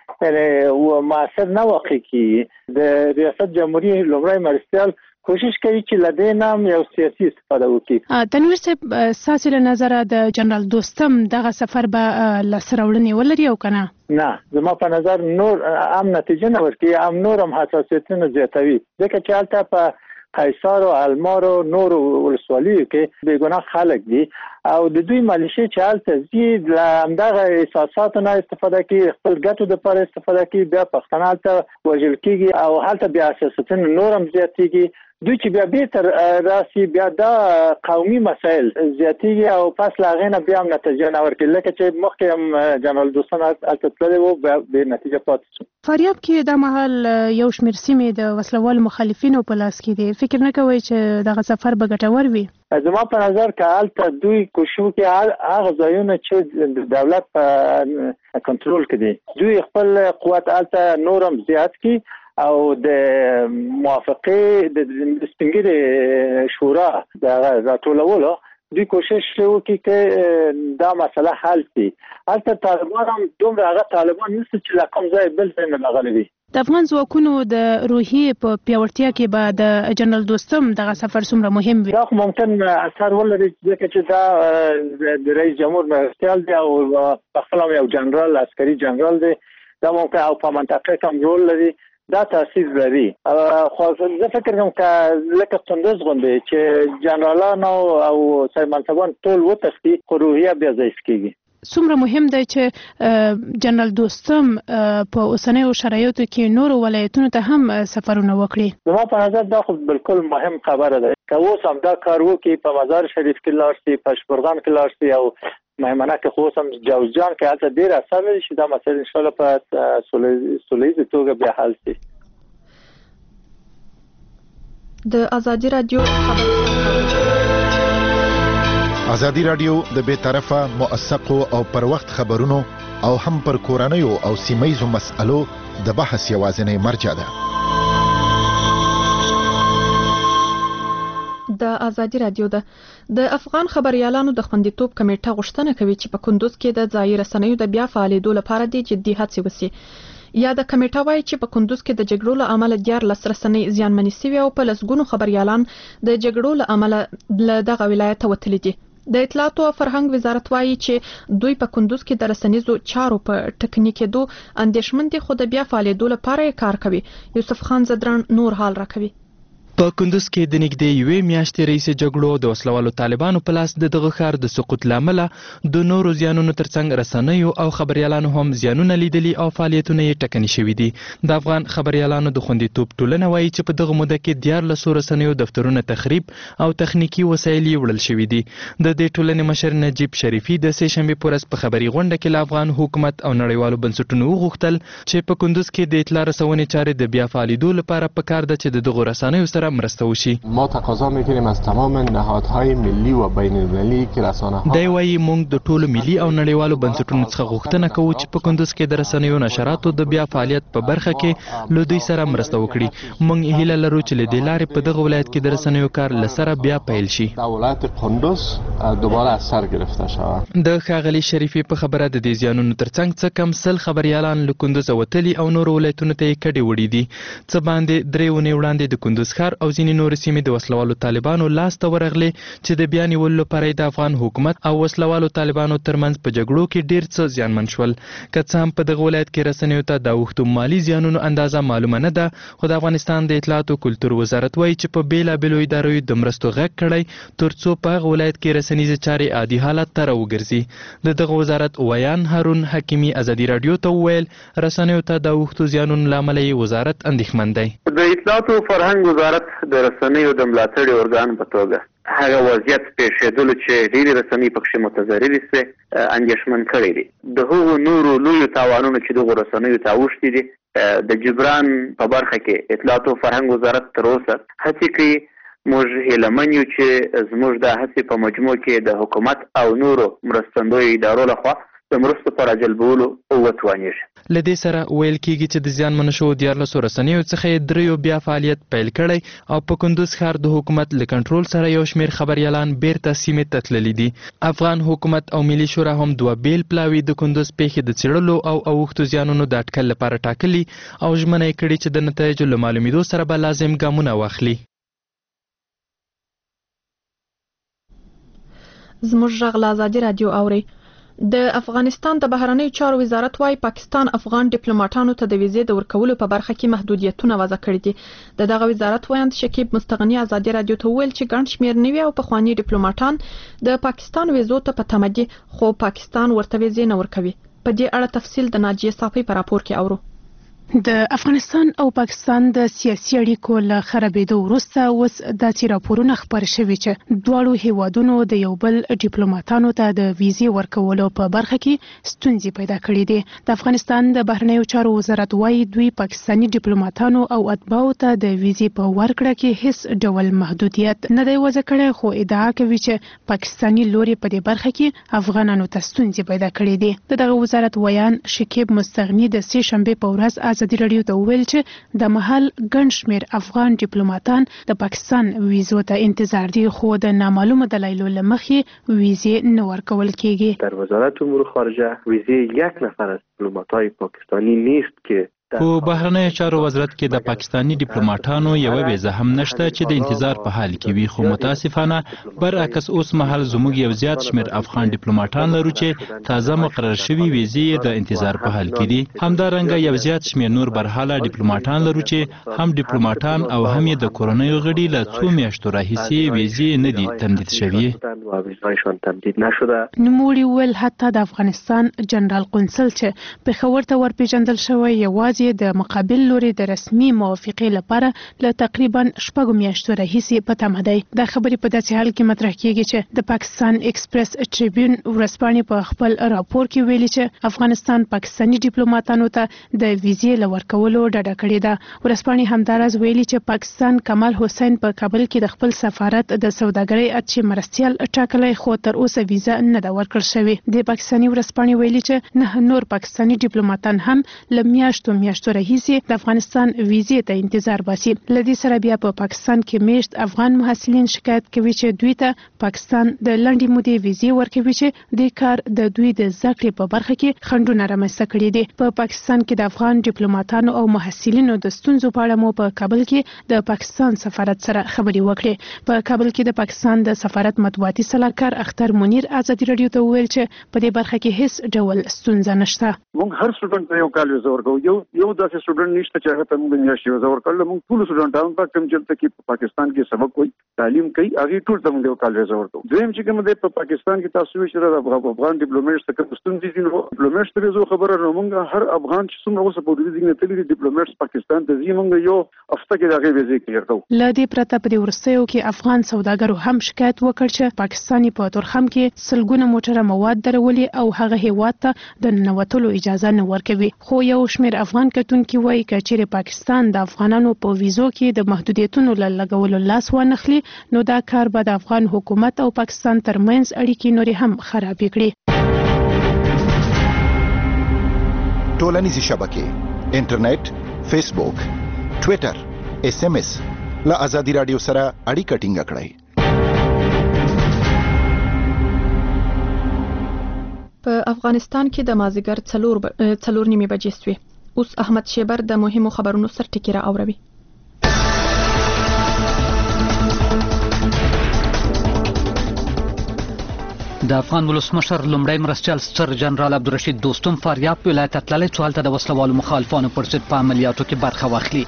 کې معاصر نه واقع کیږي. د ریاست جمهوریت لومړی مرستیال کوشش کوي چې لدې نام یو سیاسي استفاده وکړي. تنویر صاحب ستاسو له نظره د جنرال دوستم دغه سفر به لاسته راوړنې ولري او کنه؟ نه، زما په نظر نور هم نتیجه نه ورکوي، هم نور هم حساسیتونه زیاتوي، ځکه چې هلته په قیصار او المار او نور ولسوالیو کې بېګناه خلک دي او د دوی ملیشې چې هلته ځي له همدغه احساساتو نه استفاده کوي، خپل ګټو دپاره استفاده کوي، بیا پښتانه هلته وژل کېږي او هلته بیا حساسیتونه نور هم زیاتېږي. دوی چې بیا بهتر راسي بیا دا قومي مسایل زیاتېږي او پس له هغې نه بیا هم نتیجه نه ورکوي، لکه چې مخکې هم جنرال دوستم هلته تللی و بې نتیجه پاتې شو. فاریاب کې دا مهال یو شمېر سیمې د وسلوالو مخالفینو په لاس کې دي. فکر نه کوئ چې دغه سفر به ګټور وي؟ زما په نظر که هلته دوی کوشش وکړي هغه ځایونه چې د دولت په کنټرول کې دي دوی خپل قوت هلته نور هم زیات کړي او د موافقې د سپینګیرې شورا د راټولولو دوی کوشش وکړي چې دا مسله حل کړي. هلته طالبان هم دومره هغه طالبان نشته چې له کوم ځای بل ځای نه راغلي وي. د افغان ځواکونو د روحیې په پیاوړتیا کې به د جنرال دوستم دغه سفر څومره مهم وي؟ دا خو ممکن اثر ولري ځکه چې دا د رئیس جمهور مرستیال دی او په خپله یو جنرال عسکري جنرال دی، دا ممکن او په منطقه کې هم رول لري، دا تاثیر لري. خو زه فکر کوم که لکه کندوز غوندې چې جنرالان او سید منصبان ټول وتښتي خو روحیه بیا ضعیف کېږي. څومره مهم دی چې جنرال دوستم په اوسنیو شرایطو کې نورو ولایتونو ته هم سفرونه وکړي؟ زما په نظر دا خو بالکل مهم خبره ده. که اوس هم دا کار وکړي، په مزار شریف کې لاړ شي، په شبرغان کې لاړ شي او مهمنه کې خو اوس هم جوزجان کې هلته ډېر اثر لري چې دا مسایل انشاءالله په سوله توګه بیا حل شي. د ازادي رادیو ازادي رادیو د بې طرفه موثقو او پر وخت خبرونو او هم پر کورنیو او سیمه‌یزو مسألو د بحث یوازینی مرجع ده. د ازادي رادیو د افغان خبريالانو د خوندیتوب کمیټه غوښتنه کوي چې په کندوز کې د ځایي رسنیو د بیا فعالیدو لپاره د جدي هڅې وشي. یا د کمیټه وایي چې په کندوز کې د جګړو له امله 14 رسنۍ زیانمنې شوي او په لسګونو خبريالان د جګړو له امله له دغه ولایت وتلي دي. د اطلاعات او فرهنګ وزارت وایي چې دوی په کندوز کې د رسنیزو چارو په ټکنیکېدو اندېښمن دي، خو د بیا فعالیدو لپاره کار کوي. یوسف خان زدران نور حال راکوي. په کندوز کې د نږدې یوې میاشتې رئیس جګړو د وسلوالو طالبانو په لاس د دغه ښار د سقوط لامله د نورو زیانونو ترڅنګ رسنیو او خبريالانو هم زیانونه لیدلي او فعالیتونه یې ټکني شوي دي. د افغان خبريالانو د خوندیتوب ټولنه وایي چې په دغه موده کې 14 رسنیو دفترونه تخریب او تخنیکی وسایل یې وړل شوي دي. د دې ټولنې مشر نجیب شریفي د سې شنبې په ورځ په خبري غونډه کې له افغان حکومت او نړیوالو بنسټونو وغوښتل چې په کندوز کې د اطلاع رسونې چارې د بیا فعالیدو لپاره پکار ده چې د دغو رسنیو سره مرسته وشي. ما تقاضا میکنیم از تمام نهادهای ملی و بین المللی که رسانه ها دی وایي موږ د ټولو ملي او نړیوالو بنسټونو څخه غوښتنه کوو چې په کندوز کې د رسنیو نشراتو د بیا فعالیت په برخه کې له دوی سره مرسته وکړي. موږ هیله لرو چې له دې لارې په دغه ولایت کې د رسنیو کار له سره بیا پیل شي. ولایت کندوز دوباره از سر گرفته شود. د ښاغلي شریفي په خبره د دې زیانونو ترڅنګ څه کم 100 خبريالان له کندوز وتلي او نورو ولایتونو ته یې کډې وړي دي. څه باندې 3 ونې وړاندې د کندوز ښار او ځینې نورې سیمې د وسلوالو طالبانو لاس ته ورغلې چې د بیا نیولو لپاره د افغان حکومت او وسلوالو طالبانو ترمنځ په جګړو کې ډېر څه زیانمن شول. که څه هم په دغه ولایت کې رسنیو ته د اوښتو مالي زیانونو اندازه معلومه نه ده، خو د افغانستان د اطلاعات او کلتور وزارت وایي چې په بېلابېلو ادارو د مرستو غږ کړی تر څو په هغه ولایت کې رسنیزې چارې عادي حالت ته راوګرځي. د دغه وزارت ویان هارون حکیمي ازادي راډیو ته وویل رسنیو ته د اوښتو زیانونو له امله یې وزارت اندېښمن دی. د اطلاعات او فرهنګ وزارت د رسنیو د ملاتړ ارګان په توګه هغه وضعیت پیښېدلو چې ډېرې رسنۍ پکښې متضررې سوې اندېښمن کړی دي. د هغو نورو لویو تاوانونو چې دغو رسنیو ته اوښتي دي د جبران په برخه کې اطلاعات او فرهنګ وزارت تر اوسه هڅې کوي. موږ هیلهمن یو چې زموږ د هڅې په مجموع کې د حکومت او نورو مرستندویو ادارو لخوا د مرستو په راجلبولو وتوانېږي. له دې سره ویل کېږي چې د زیانمنو شوو 14 رسنیو څخه یې 3 بیا فعالیت پیل کړی او په کندوز ښار د حکومت له کنټرول سره یو شمېر خبریالان بیرته سیمې ته تللي دي. افغان حکومت او ملي شورا هم 2 بیل پلاوي د کندوز پیښې د څېړلو او اوښتو زیانونو د اټکل لپاره ټاکلي او ژمنه یې کړې چې د نتایجو له معلومېدو سره به لازم ګامونه واخلي. زموږ غږ له ازادي راډیو اوري. د افغانستان د بهرنیو چارو وزارت وايي پاکستان افغان ډیپلوماټانو ته د ویزې د ورکولو په برخه کې محدودیتونه وضع کړي دي. دغه وزارت وایي شکیب مستغنی ازادي راډیو ته ویل چې ګڼ شمېر نوي او پخواني ډیپلوماټان د پاکستان ویزو ته په تمه دي خو پاکستان ورته ویزې نه ورکوي. په دې اړه تفصیل د ناجیه صافی په راپور کې اورو. د افغانستان او پاکستان د سیاسي اړیکو له خرابېدو وروسته اوس داسې راپورونه خپاره شوي چې دواړو هیوادونو د یو بل ډیپلوماټانو ته د ویزې ورکولو په برخه کې ستونزې پیدا کړې دي. د افغانستان د بهرنیو چارو وزارت وایي دوی پاکستاني ډیپلوماټانو او اتباعو ته د ویزې په ورکړه کې هیڅ ډول محدودیت نه دی وضع کړی، خو ادعا کوي چې پاکستاني لوري په دې برخه کې افغانانو ته ستونزې پیدا کړې دي. دغه وزارت ویان شکیب مستغنی د سې شنبې په ورځ ازادي راډیو ته وویل چې د محل ګڼ شمېر افغان ډیپلوماټان د پاکستان ویزو ته انتظار دي خو د نامعلومه دلایلو له مخې ویزې نه ورکول کیږي. در وزارت امور خارجه ویزه یک نفر از دیپلمات‌های پاکستانی نیست که په بهرنیو چارو وزارت کې د پاکستانی ډیپلوماټانو یو ویزه هم نشته چې د انتظار په حال کې وي، خو متاسفانه برعکس اوس مهال زموږ یو زیات شمېر افغان ډیپلوماټان لرو چې تازه مقرر شوي ویزې د انتظار په حال کې دي. همدارنګه یو زیات شمېر نور برحاله ډیپلوماټان لرو چې هم ډیپلوماټان او هم یې د کورنیو غړي له 2 میاشتو راهیسې ویزې نه دي تمدید شوي. نوموړي وویل حتی د افغانستان جنرال قونسل چې پېښور ته ورپېژندل شوی یوازې د مقابل لوري د رسمي موافقې لپاره له تقریبا 6 میاشتو راهیسې په تمه دی. دا خبرې په داسې حال کې مطرح کیږي چې د پاکستان ایکسپریس ټریبیون ورځپاڼې په خپل راپور کې ویلي چې افغانستان پاکستاني ډیپلوماټانو ته د ویزې له ورکولو ډډه کړې ده. ورځپاڼې همداراز ویلي چې پاکستان کمال حسین په کابل کې د خپل سفارت د سوداګرۍ اچې مرستیال ټاکلی خو تر اوسه ویزه نه ده ورکړل شوې. د پاکستاني ورځپاڼې ویلي چې 9 نور پاکستاني ډیپلوماټان هم له میاشتو راهیسې د افغانستان ویزې ته انتظار باسي. له دې سره بیا په پاکستان کې میشت افغان محصلین شکایت کوي چې دوی ته پاکستان د لنډې مودې ویزې ورکوي چې د کار د دوی د زده کړې په برخه کې خنډونه رامنځته کړي دي. په پاکستان کې د افغان ډیپلوماټانو او محصلینو د ستونزو په اړه مو په کابل کې د پاکستان سفارت سره خبرې وکړې. په کابل کې د پاکستان د سفارت مطبوعاتي سلاکار اختر منیر ازادي راډیو ته وویل چې په دې برخه کې هیڅ ډول ستونزه نشته. موږ هر سټوډنټ ته یو کال ویزه ورکوو. یو یو داسې سټوډنټ نشته چې هغه ته موږ میاشتې وزه ورکړل. موږ ټول سټوډنټانو ته کوم چېرته کې په پاکستان کې سبق وایي تعلیم کوي هغه ټول ته موږ یو کال وزه ورکړو. دویم چې کوم دی په پاکستان کې تاسو وایي چې افغان ډیپلوماټس ته کوم ستونزې دي نو ډیپلوماټس ته زه خبره نو موږ هر افغان چې څومره اوسه په دې کې تللی ډیپلوماټس پاکستان ته ځي موږ یو هفته کې دغه ویزه کلیئر کوو. له دې پرته په دې وروستیو کې افغان سوداګرو هم شکایت وکړ چې پاکستاني په تورخم کې سلګونه موټره مواد درولي او هغه هیواد ته د ننوتلو اجازه نه ورکوي. خو یو شمېر افغان کتونکي وایي که چیرې پاکستان د افغانانو په ویزو کې د محدودیتونو له لګولو لاس وانخلي نو دا کار به د افغان حکومت او پاکستان ترمنځ اړیکې نورې هم خرابې کړي. ټولنیزې شبکې، انټرنیټ، فیسبوک، ټویټر، SMS له ازادي رادیو سره اړیکه ټینګه کړئ. په افغانستان کې د مازیګر 4 نیمې بجې شوې. اوس احمد شیبر د مهمو خبرونو سرټکی را اوروي. د افغان ولسمشر لومړی مرستیال سر جنرال عبدالرشید دوستم فاریاب ولایت ته تللی څو هلته د وسلوالو مخالفانو پر ضد په عملیاتو کې برخه واخلي.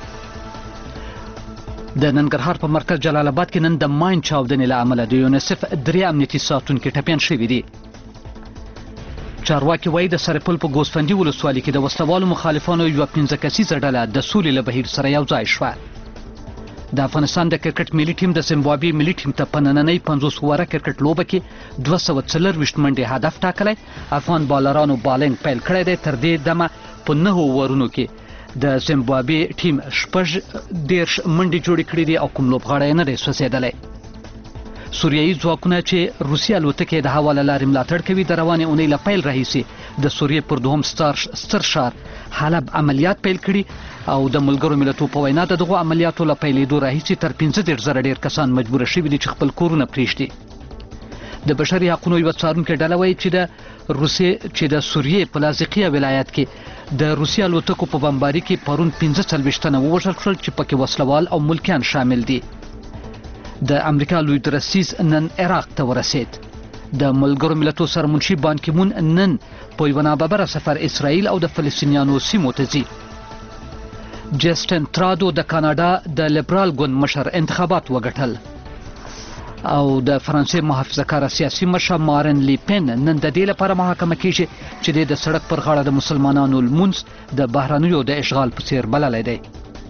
د ننګرهار په مرکز جلال آباد کې نن د ماین چاودنې له امله د یونیسف 3 امنیتي ساتونکي ټپیان شوي دي. چارواکي وایي د سرپل په ګوسفندي ولسوالۍ کې د وسلوالو مخالفانو یوه 15 کسیزه ډله د سولې له بهیر سره یو ځای شوه. د افغانستان د کرکټ ملي ټیم د زیمبابوې ملي ټیم ته په نننۍ 50 اووره کرکټ لوبه کې 240 منډې هدف ټاکلی. افغان بالرانو بالینګ پیل کړی دی. تر دې دمه په 9 اوورونو کې د زیمبابوې ټیم 14 منډې جوړې کړې دي او کوم لوبغاړی نه دی سوځېدلی. سوریایي ځواکونه چې روسي الوتکې د هوا له لارې ملاتړ کوي د روانې اونۍ له پیل راهیسې د سوریې پر دوهم ستر ښار حلب عملیات پیل کړي او د ملګرو ملتونو په وینا د دغو عملیاتو له پیلېدو راهیسې تر 15,000 ډېر کسان مجبوره شوي دي چې خپل کورونه پرېږدي. د بشري حقونو یوه څارونکې ډله وایي چې د سوریې په لاذقیه ولایت کې د روسي الوتکو په بمباري کې پرون 45 تنه ووژل شول چې پکې وسلوال او ملکیان شامل دي. د امریکا لوی درسیز نن عراق ته ورسید. د ملګرو ملتونو سرمنشي بان کی مون نن په یوه ناببره سفر اسرائیل او د فلسطینیانو سیمو ته ځي. جسټن ترادو د کاناډا د لیبرال ګوند مشر انتخابات وګټل او د فرانسې محافظه‌کاره سیاسي مشر مارین لیپن نن د دې لپاره محاکمه کیږي چې د سړک پر غاړه د مسلمانانو لمونځ د بهرنیو د اشغال په څیر بللی دی.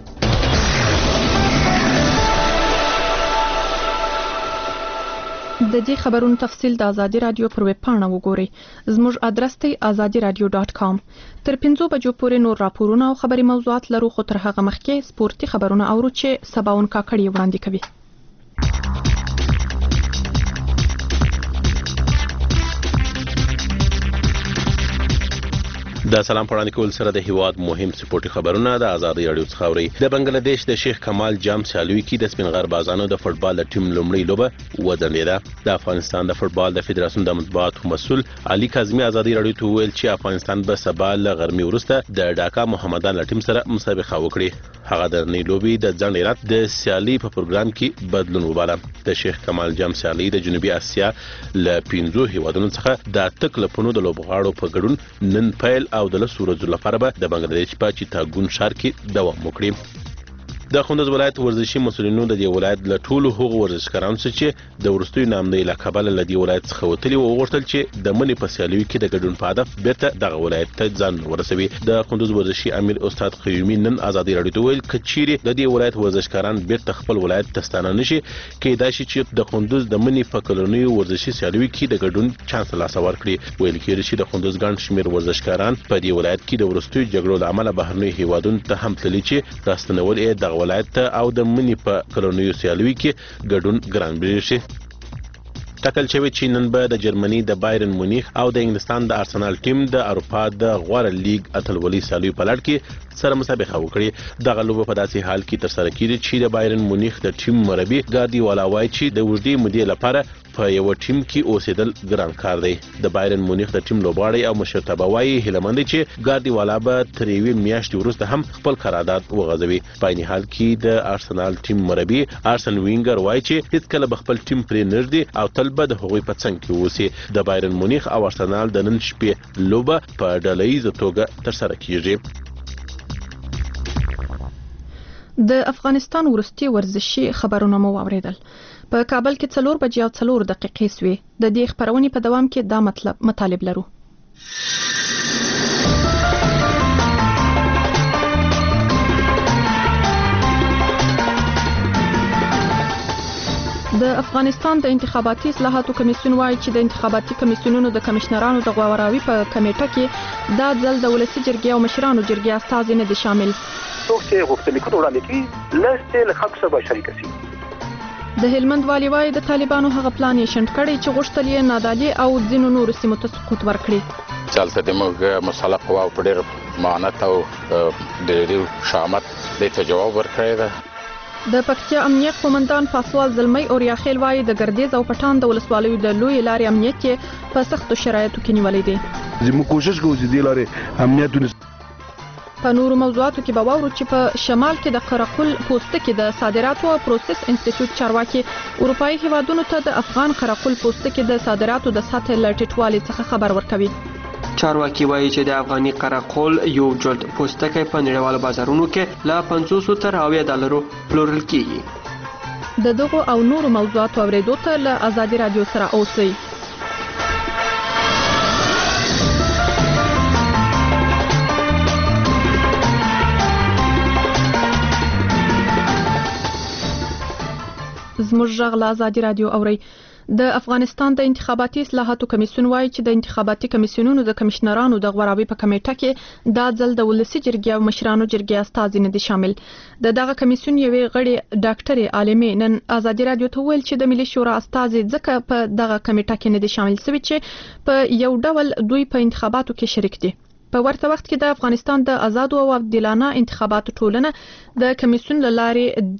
د دې خبرونو تفصیل د ازادي رادیو پر ویب پاڼه وګورئ. زموږ ادرس دی azadiradio.com. تر 5 بجو پورې نور راپورونه او خبري موضوعات لرو، خو تر هغه مخکې سپورتي خبرونه اورو چې سباون کاکړي وړاندې کوي. د سلام پړاندې کول سره د هیواد مهم سپورتي خبرونه د ازادي رادیو څخه اوري. د بنگلاديش د شیخ کمال جام سیالوي کې د سپینغر بازانو د فوتبال ټیم لومړی لوبه وځنډېده. د افغانستان د فوتبال د فدراسیون د مطبوعاتو مسؤل علي کاظمي ازادي رادیو ته ویل چې افغانستان به سبا له غرمې وروسته د ډاکا محمدان ټیم سره مسابقه وکړي. هغه د نړۍ لوبي د ځنډ علت د سیالي په پروګرام کې بدلون وباله. د شیخ کمال جام سیالي د جنوبي اسیا له 15 هیوادونو څخه د تک لپونو د لوبغاړو په ګډون نن پیل او د لسو ورځو لپاره به د بنگلاديش په چیتاګون ښار کې دوام وکړي. د کندوز ولایت ورزشي مسؤلینو د دې ولایت له ټولو هغو ورزشکارانو څخه چې د ورستیو نامنۍ له کبله له دې ولایت څخه وتلي او غوښتل چې د منې په سیالیو کې د ګډون په هدف بیرته دغه ولایت ته ځان ورسوي. د کندوز ورزشي امیر استاد قیومي نن ازادي رادیو ته ویل که چیرې د دې ولایت ورزشکاران بیرته خپل ولایت ته ستانه نشي کېدای شي چې د کندوز د منې په کلونیو ورزشي سیالیو کې د ګډون چانس ترلاسه ورکړي. ویل کېږي چې د کندوز ګڼ شمېر ورزشکاران په دې ولایت کې د ورستیو جګړو له امله بهرنیو هیوادونو ته هم تللي چې راستنول یې دغه ولایت ته او د منې په کلونیو سیالیو کې ګډون ګران برېښي. ټاکل شوی چې نن به د جرمني د بایرن مونیخ او د انګلستان د ارسنال ټیم د اروپا د غوره لیګ اتلولي سیالیو په لړ کې سره مسابقه وکړي. دغه لوبه په داسې حال کې ترسره کیږي چې د بایرن مونیخ د ټیم مربي ګاردیولا وایي چې د اوږدې مودې لپاره په یو ټیم کې اوسېدل ګران کار دی. د بایرن مونیخ د ټیم لوبغاړی او مشرتابه وایي هیلهمند چې ګاردیولا به تر یوې میاشتې وروسته هم خپل قرارداد وغځوي. په عین حال کې د ارسنال ټیم مربي ارسن وینګر وایي چې هیڅکله به خپل ټیم پرې نه ږدي او تل به د هغوی په څنګ کې اوسي. د بایرن مونیخ او ارسنال د نن شپې لوبه په ډله ییزه توګه ترسره کیږي. د افغانستان ورستي ورزشي خبرونه مو واوریدل. په کابل کې 4 بجې او 4 دقیقې سوې. د دې خبرونې په دوام کې دا مطالب لرو. د افغانستان د انتخاباتي اصلاحاتو کمیسیون وایي چې د انتخاباتي کمیسیونونو د کمشنرانو د غواړاوي په کمیټه کې دا ځل د ولسی جرګې او مشرانو جرګې استازي نه دي شامل. څوک چې غوښتنلیکونه وړاندې کړي لسته له خلکو سره شریک شي. د هلمند والي وایي د طالبانو هغه پلان یې شنډ کړی چې غوښتل یې نادالي او ځینو نورو سیمو ته سقوط ورکړي. چلته د موږ مسله قواو په ډېر معنت او ډېر شامت د جواب ورکړی ده. د پکتیا امنیت قومندان پاسوال زلمی اوریاخیل وایي د ګردیز او پټان د ولسوالیو د لوی لارې امنیت کې په سختو شرایطو کې نیولې دي. زموږ کوشش کوو چې د لارې امنیت په نورو موضوعاتو کې به واورو چې په شمال کې د قرقل پوستکي د صادراتو او پروسس انسټیټیوټ چارواکي اروپאי هیوادونو ته د افغان قرقل پوستکي د صادراتو د سطح لټټوالي څخه خبر ورکوي. چارواکي وایي چې د افغاني قرقل یو جلد پوستکی په نړیوالو بازارونو کې له 500 تر 80 ډالرو پلورل کیږي. د دغو او نورو موضوعاتو اوریدو ته له ازادي رادیو سره اوسئ. زموږ غږ له ازادي رادیو اوري. د افغانستان د انتخاباتي اصلاحاتو کمیسیون وایي چې د انتخاباتي کمیسیونونو د کمشنرانو د غواړاوي په کمیټه کې دا ځل د ولسی جرګې او مشرانو جرګې استازي نه دي شامل. دغه کمیسیون یوې غړي ډاکټر عالمي نن ازادي رادیو ته ویل چې د ملي شورا استازي ځکه په دغه کمیټه کې نه دي شامل شوي چې په یو ډول دوی په انتخاباتو کې شریک دي. په ورته وخت کې د افغانستان د آزاد او عادلانه انتخاباتو ټولنه د کمیسیون لارې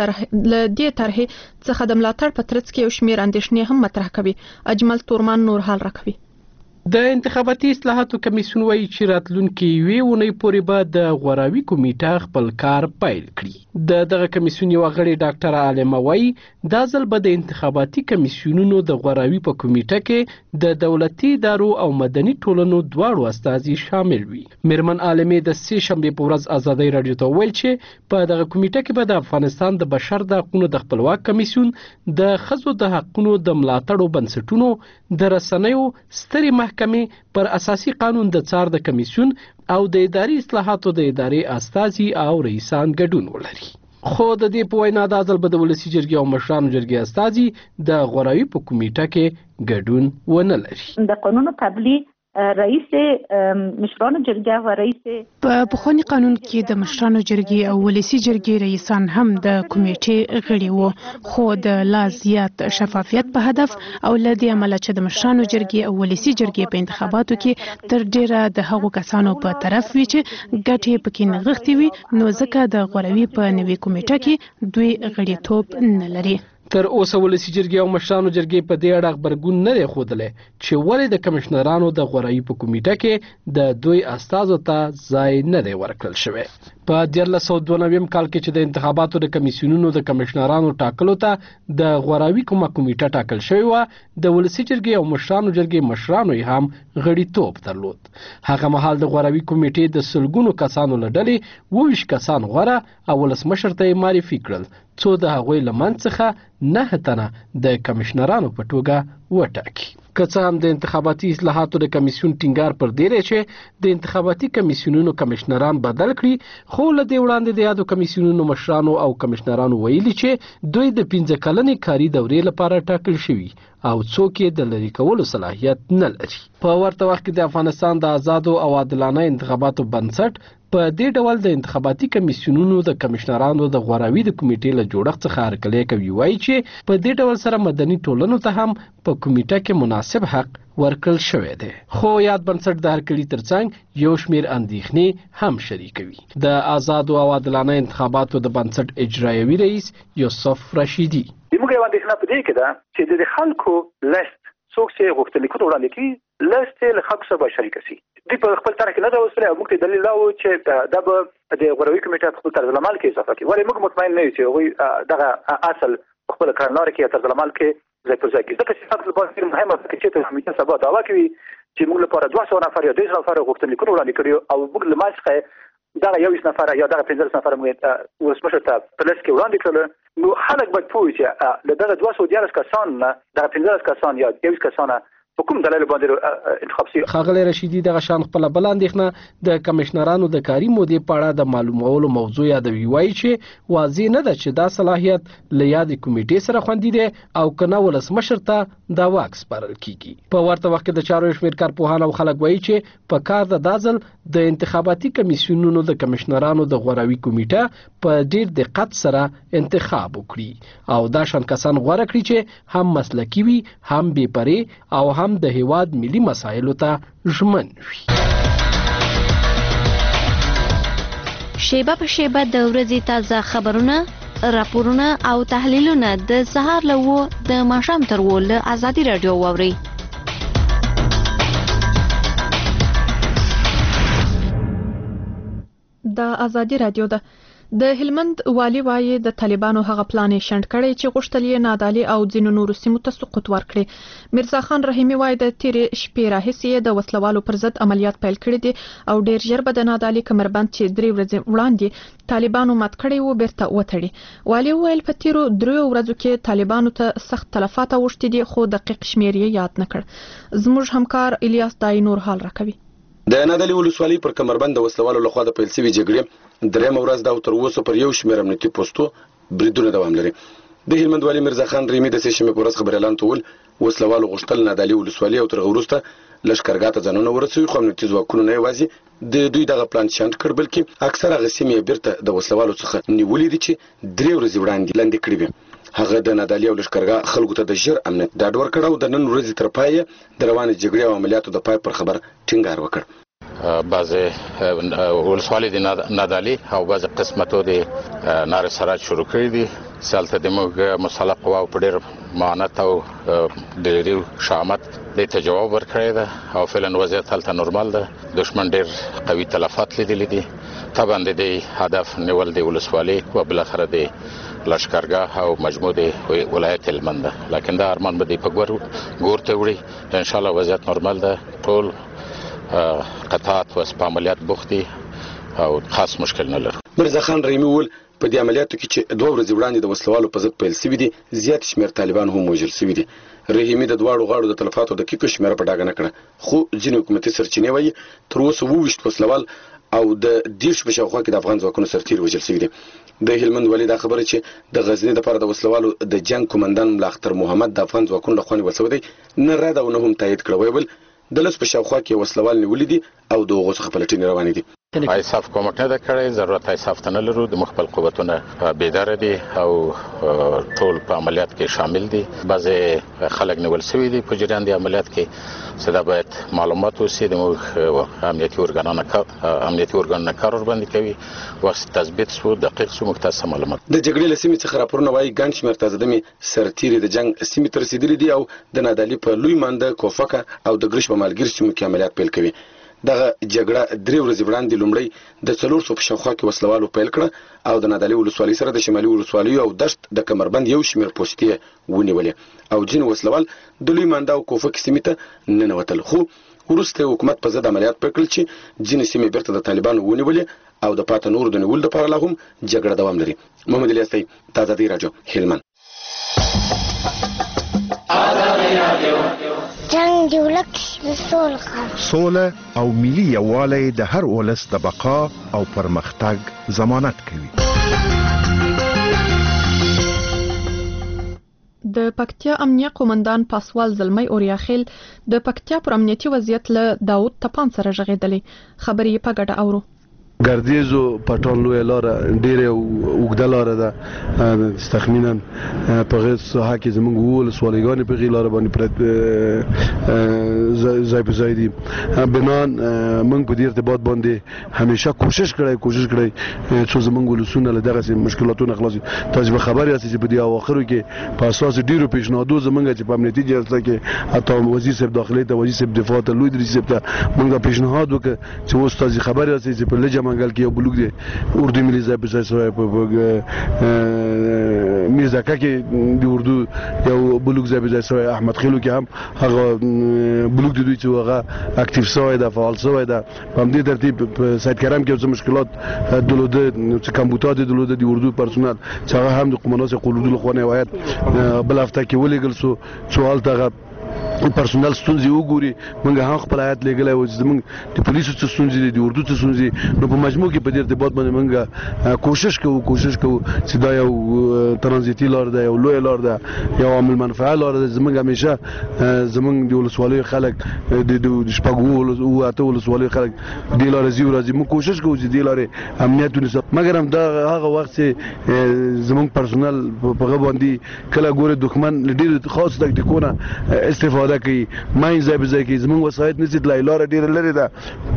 د طرحې څخه د ملاتړ په ترڅ کې یو شمېر اندېښنې هم مطرح کوي. اجمل تورمان نور حال راکوي. د انتخاباتي اصلاحاتو کمیسیون وایي چې راتلونکي یوې اونۍ پورې به د غوراوي کمیټه خپل کار پیل کړي. دغه کمیسیون یو غړي ډاکټر عالمه وایي دا ځل به د انتخاباتي کمیسیونونو د غوراوي په کمیټه کې د دولتي ادارو او مدني ټولنو دواړو استازي شامل وي. میرمن عالمه د سې شنبې په ورځ ازادي رادیو ته ویل چې په دغه کمیټه کې به د افغانستان د بشر د حقوقو د خپلواک کمیسیون د ښځو د حقوقو د ملاتړو بنسټونو د رسنیو ستري محکمې پر اساسي قانون د څار د کمیسیون او د اداري اصلاحاتو د ادارې استازي او رئیسان ګډون ولري. خو د دې په وینا د ځل به د ولسی جرګې او مشرانو جرګې استازي د غوراوي په کمیټه کې ګډون ونه لري. د قانون قبلي رئیس مشرانو جرګې او رئیس په پخوانی قانون کې د مشرانو جرګې او ولسی جرګې رئیسان هم د کمیټې غړي وو، خو د لا زیات شفافیت په هدف او لدی عمل چې د مشرانو جرګې او ولسی جرګې په انتخاباتو کې تر ډیره د هغو کسانو په طرف وي چې ګټې پکې نغښتې وي، نو ځکه د غوراوي په نوې کمیټه کې دوی غړیتوب نه لري. تر اوسه ولسی جرګې او مشرانو جرګې په دې اړه خبرګون نه دی ښودلی چې ولې د کمشنرانو د غوراوي په کمیټه کې د دوی استازو ته ځای نه دی ورکړل شوی. په 1992 کال کې چې د انتخاباتو د کمیسیونونو د کمشنرانو ټاکلو ته د غوراوي کومه کمیټه ټاکل شوی و، د ولسی جرګې او مشرانو جرګې مشرانو یې هم غړیتوب درلود. هغه مهال د غوراوي کمیټې د سلګونو کسانو له ډلې 22 کسان غوره او ولسمشر ته یې معرفي کړل، څو د هغوی له منځ څخه 9 تنه د کمشنرانو په توګه وټاکي. که څه هم د انتخاباتي اصلاحاتو د کمیسیون ټینګار پر دی چې د انتخاباتي کمیسیونونو کمشنران بدل کړي، خو له دې وړاندې د یادو کمیسیونونو مشرانو او کمشنرانو ویلي چې دوی د 15 کلنې کاري دورې لپاره ټاکل شوي او څوک یې د لرې کولو صلاحیت نه لري. په ورته وخت کې د افغانستان د آزادو او عادلانه انتخاباتو بنسټ په دې ډول د انتخاباتي کمیسیونونو د کمشنرانو د غوراوي د کمیټې له جوړښت څخه هرکلی کوي، وایي چې په دې ډول سره مدني ټولنو ته هم په کمیټه کې مناسب حق ورکړل شوی دی. خو یاد بنسټ د هرکلي ترڅنګ یو شمېر اندېښنې هم شریکوي. د آزادو او عادلانه انتخاباتو د بنسټ اجرایوي رئیس یوسف رشیدي زموږ یو اندېښنه په دې کې ده چې د خلکو لست څوک چې غوښتنلیکونه وړاندې کړي لست له خلکو سره به شریک شي. دوی په خپل طرح کې نه دا وسره او موږ ته دلیل راو چې دا به د غوراوي کمیټه خپل طرز العمل کې اضافه کوي. ولې موږ مطمئن نه یو چې هغوی دغه اصل خپل کارنامه کې طرز العمل کې ځای پر ځای کوي. ځکه چې خلک لپاره مهمه ده چې ته کمیټه سبا دعوا کوي چې موږ لپاره 200 نفر یا 200 نفر غوښتنلیکونه وړاندې کړي او موږ له ماسخه دا یو نفر یا دا 15 نفر موږ ولسمشر ته په لس کې وړاندې کړل، نو خلک باید پوه وي چې له دغه 214 کسان نه دا 15 کسان یا 20 کسان په کوم دلایل باندې انتخاب شي. ښاغلی رشیدي دغه شان خپل بل اندېښنه د کمشنرانو د کاري مودې په اړه د معلومولو موضوع یادوي، وایي چې واضح نه ده چې دا صلاحیت له یادې کمیټې سره خوندي دی او که نه ولسمشر ته دا واک سپارل کیږي. په ورته وخت کې د چارو شمېر کارپوهان او خلک وایي چې په کار د دا ځل د انتخاباتي کمیسیونونو د کمشنرانو د غوراوي کمیټه په ډیر دقت سره انتخاب وکړي او دا شان کسان غوره کړي چې هم مسلکي وي، هم بې پرې او هم د هیواد ملي مسایلو ته ژمن وي. شیبه په شیبه د ورځې تازه خبرونه، راپورونه او تحلیلونه د سهار له 9 د ماښام تر 10 له ازادي رادیو واورئ. د ازادي رادیو ده. د هلمند والی وایي د طالبانو هغه پلان شنډ کړي چې غوښتل یې نادالي او ځینو نورو سیمو ته سقوط ورکړي. میرزا خان رحیمي وایي د تیرې شپې راهیسې د وسلوالو پر ضد عملیات پیل کړي دي او ډیر ژر به د نادالي کمربند چې 3 ورځې وړاندې طالبانو مات کړي وو بیرته وتړي. والی ویل په تیرو 3 ورځو کې طالبانو ته سخت تلفات اوښتي دي خو دقیق شمیر یې یاد نه کړ. زموږ همکار الیاس دای نور حال راکوي. د نادالي ولسوالۍ پر کمربند د وسلوالو لخوا د پیل شوې جګړې درېمه ورځ دا تر اوسه پر یو شمېر امنیتي پوسټو بریدونه دوام لري. د هلمند والي میرزا خان رحیمي د سې شنبې په ورځ خبر اعلان کول وسلوالو غوښتل نادالي ولسوالۍ او تر هغه وروسته لښکرګاه ته ځانونه ورسوي، خو امنیتي ځواکونو نه یوازې د دوی دغه پلان شنډ کړ بلکې اکثره هغه سیمې یې بیرته د وسلوالو څخه نیولې دي چې 3 ورځې وړاندې لاندې کړې وې. هغه د نادالي او لښکرګاه خلکو ته د ژر امنیت ډاډ ورکړ او د نن ورځې تر پایه د روانې جګړې او عملیاتو د پای پر خبر ټینګار وکړ. بعضې ولسوالۍ د نادالي او بعضې قسمتو د نار سراج شروع کړي دي. هلته د موږ مسلح قواو په ډېر معاونت او ډېري شامت دې ته جواب ورکړی ده او فعلا وضعیت هلته نورمال ده. دښمن ډېر قوي تلفات لیدلي دي. طبعا د دې هدف نیول د ولسوالۍ او بالاخره د لښکرګاه او مجموع د ولایت هلمند ده، لکن دا ارمان به دې په ګور ته وړي. انشاءالله وضعیت نورمال ده. ټول قطعات و سپاملیات بوختي او خاص مشکل نه لرو. میرزا خان رحیمي وویل په دې عملیاتو کې چې 2 ورځې وړاندې د وسلوالو په ضد پیل شوي دي زیات شمېر طالبان هم وژل شوي دي. رحیمي د دواړو غاړو د تلفاتو دقیقه شمېره په ډاګه نه کړه، خو ځینې حکومتي سرچینې وایي تر اوسه 22 وسلوال او د 10 په شاوخوا کې د افغان ځواکونو سرتیر وژل شوي دي. د هلمند والي دا خبره چې د غزنی لپاره د وسلوالو د جنگ قومندان ملا اختر محمد د افغان ځواکونو لخوا نیول شوی دی نه رد او نه هم تایید کړی. ویل د لس په شاوخوا کې وسلوال نیولي دي او د هغو څخه پلټنې روانې دي. ایساف کومک نه ده کړی، ضرورت ایساف ته نه لرو. د مخبل قوتونه بیداره دي او ټول په عملیات کې شامل دي. بعضې خلک نیول شوي دي په جریان د عملیات کې، څه دا باید معلومات اوسي. د موږ امنیتي ارګانونه کار ورباندې کوي، وخت تثبیت شو دقیق شو موږ تاسو معلومات. د جګړې له سیمې څخه راپورونه وایي ګڼ شمېر تازه دمې سرتیري د جنګ سیمې ته رسېدلي دي او د نادالي په لوی مانده، کوفکه او د ګرش په مالګیر سیمو کې عملیات پیل کوي. دغه جګړه 3 ورځې وړاندې لومړی د 400 په شاوخوا کې وسلوالو پیل کړه او د نادالي ولسوالۍ سره د شمالي ولسوالیو او دشت د کمربند یو شمېر پوستې ونیولې او ځینې وسلوال د لوی مانده او کوفک سیمې ته ننوتل. خو وروسته حکومت په ضد عملیات پیل کړل چې ځینې سیمې بیرته د طالبانو ونیولې او د پاته نورو د نیولو لپاره لا هم جګړه دوام لري. محمد الیاس دی، ازادي رادیو، هلمند. جنگ دی ولک سوله او ملي یووالی د هر ولس د بقا او پرمختګ ضمانت کوي. د پکتیا امنیه قومندان پاسوال زلمی اوریاخیل د پکتیا پر امنیتي وضعیت له داود تپان سره ژغېدلې. خبرې په ګډه اورو. ګردیزو پټان لوی لاره ډیره اوږده لاره ده، تخمینا په غیر ساحه کې زموږ ولسوالیګانې په غیر لاره باندې پرت ځای په ځای دي. بنان موږ په دې ارتباط باندې همیشه کوشش کړی چې زموږ ولسونه له دغه مشکلاتونو خلاص. تاسو به خبر یاست چې په دې اواخرو کې په اساس ډیرو پیشنهادو زموږ چې په امنیتي جلسه کې حتی وزیر صاحب داخلي ته، وزیر صاحب دفاع ته، لوی دري صاحب ته موږ پیشنهاد وکړ چې اوس تاسو خبر یاست چې په لجمه منګل کې یو بلوک دی اردو ملي ځای په ځای شوی په میرزاکا کې د اردو یو بلوک ځای په ځای شوی احمد خیلو کې هم هغه بلوک دی دوی چې هغه اکټیو شوی دا فعال شوی دا په همدې ترتیب په سید کرم کې څه مشکلات درلوده چې کمبوټات درلوده د اردو پرسونل چې هغه هم د قمناس قلودو لخوا هوایت بل هفته کې ولېږل سو سوال ته پرسونل ستونزې وګوري موږ هم خپل آیات لګلای و چې موږ د پولیسو څخه ستونزې دي اردو څخه ستونزې نو په مجموع کې په دې ارتباط باندې موږ کوشش کوو چې دا یو ترانزیتي لار ده یو لوی لار ده یو عامل منفعه لار ده زموږ همیشه زموږ د ولسوالۍ خلک د شپږو او اته ولسوالۍ خلک د لار زیو راځي موږ کوشش کوو چې د لار امنیت ونیسو مګر هم دا هغه وخت چې زموږ پرسونل په غو باندې کله ګوره دښمن ډیر خاص تکتیکونه استفاده کوي ماین ځای په ځای کې زموږ وسایت نشي تلای لار ډیره لري ده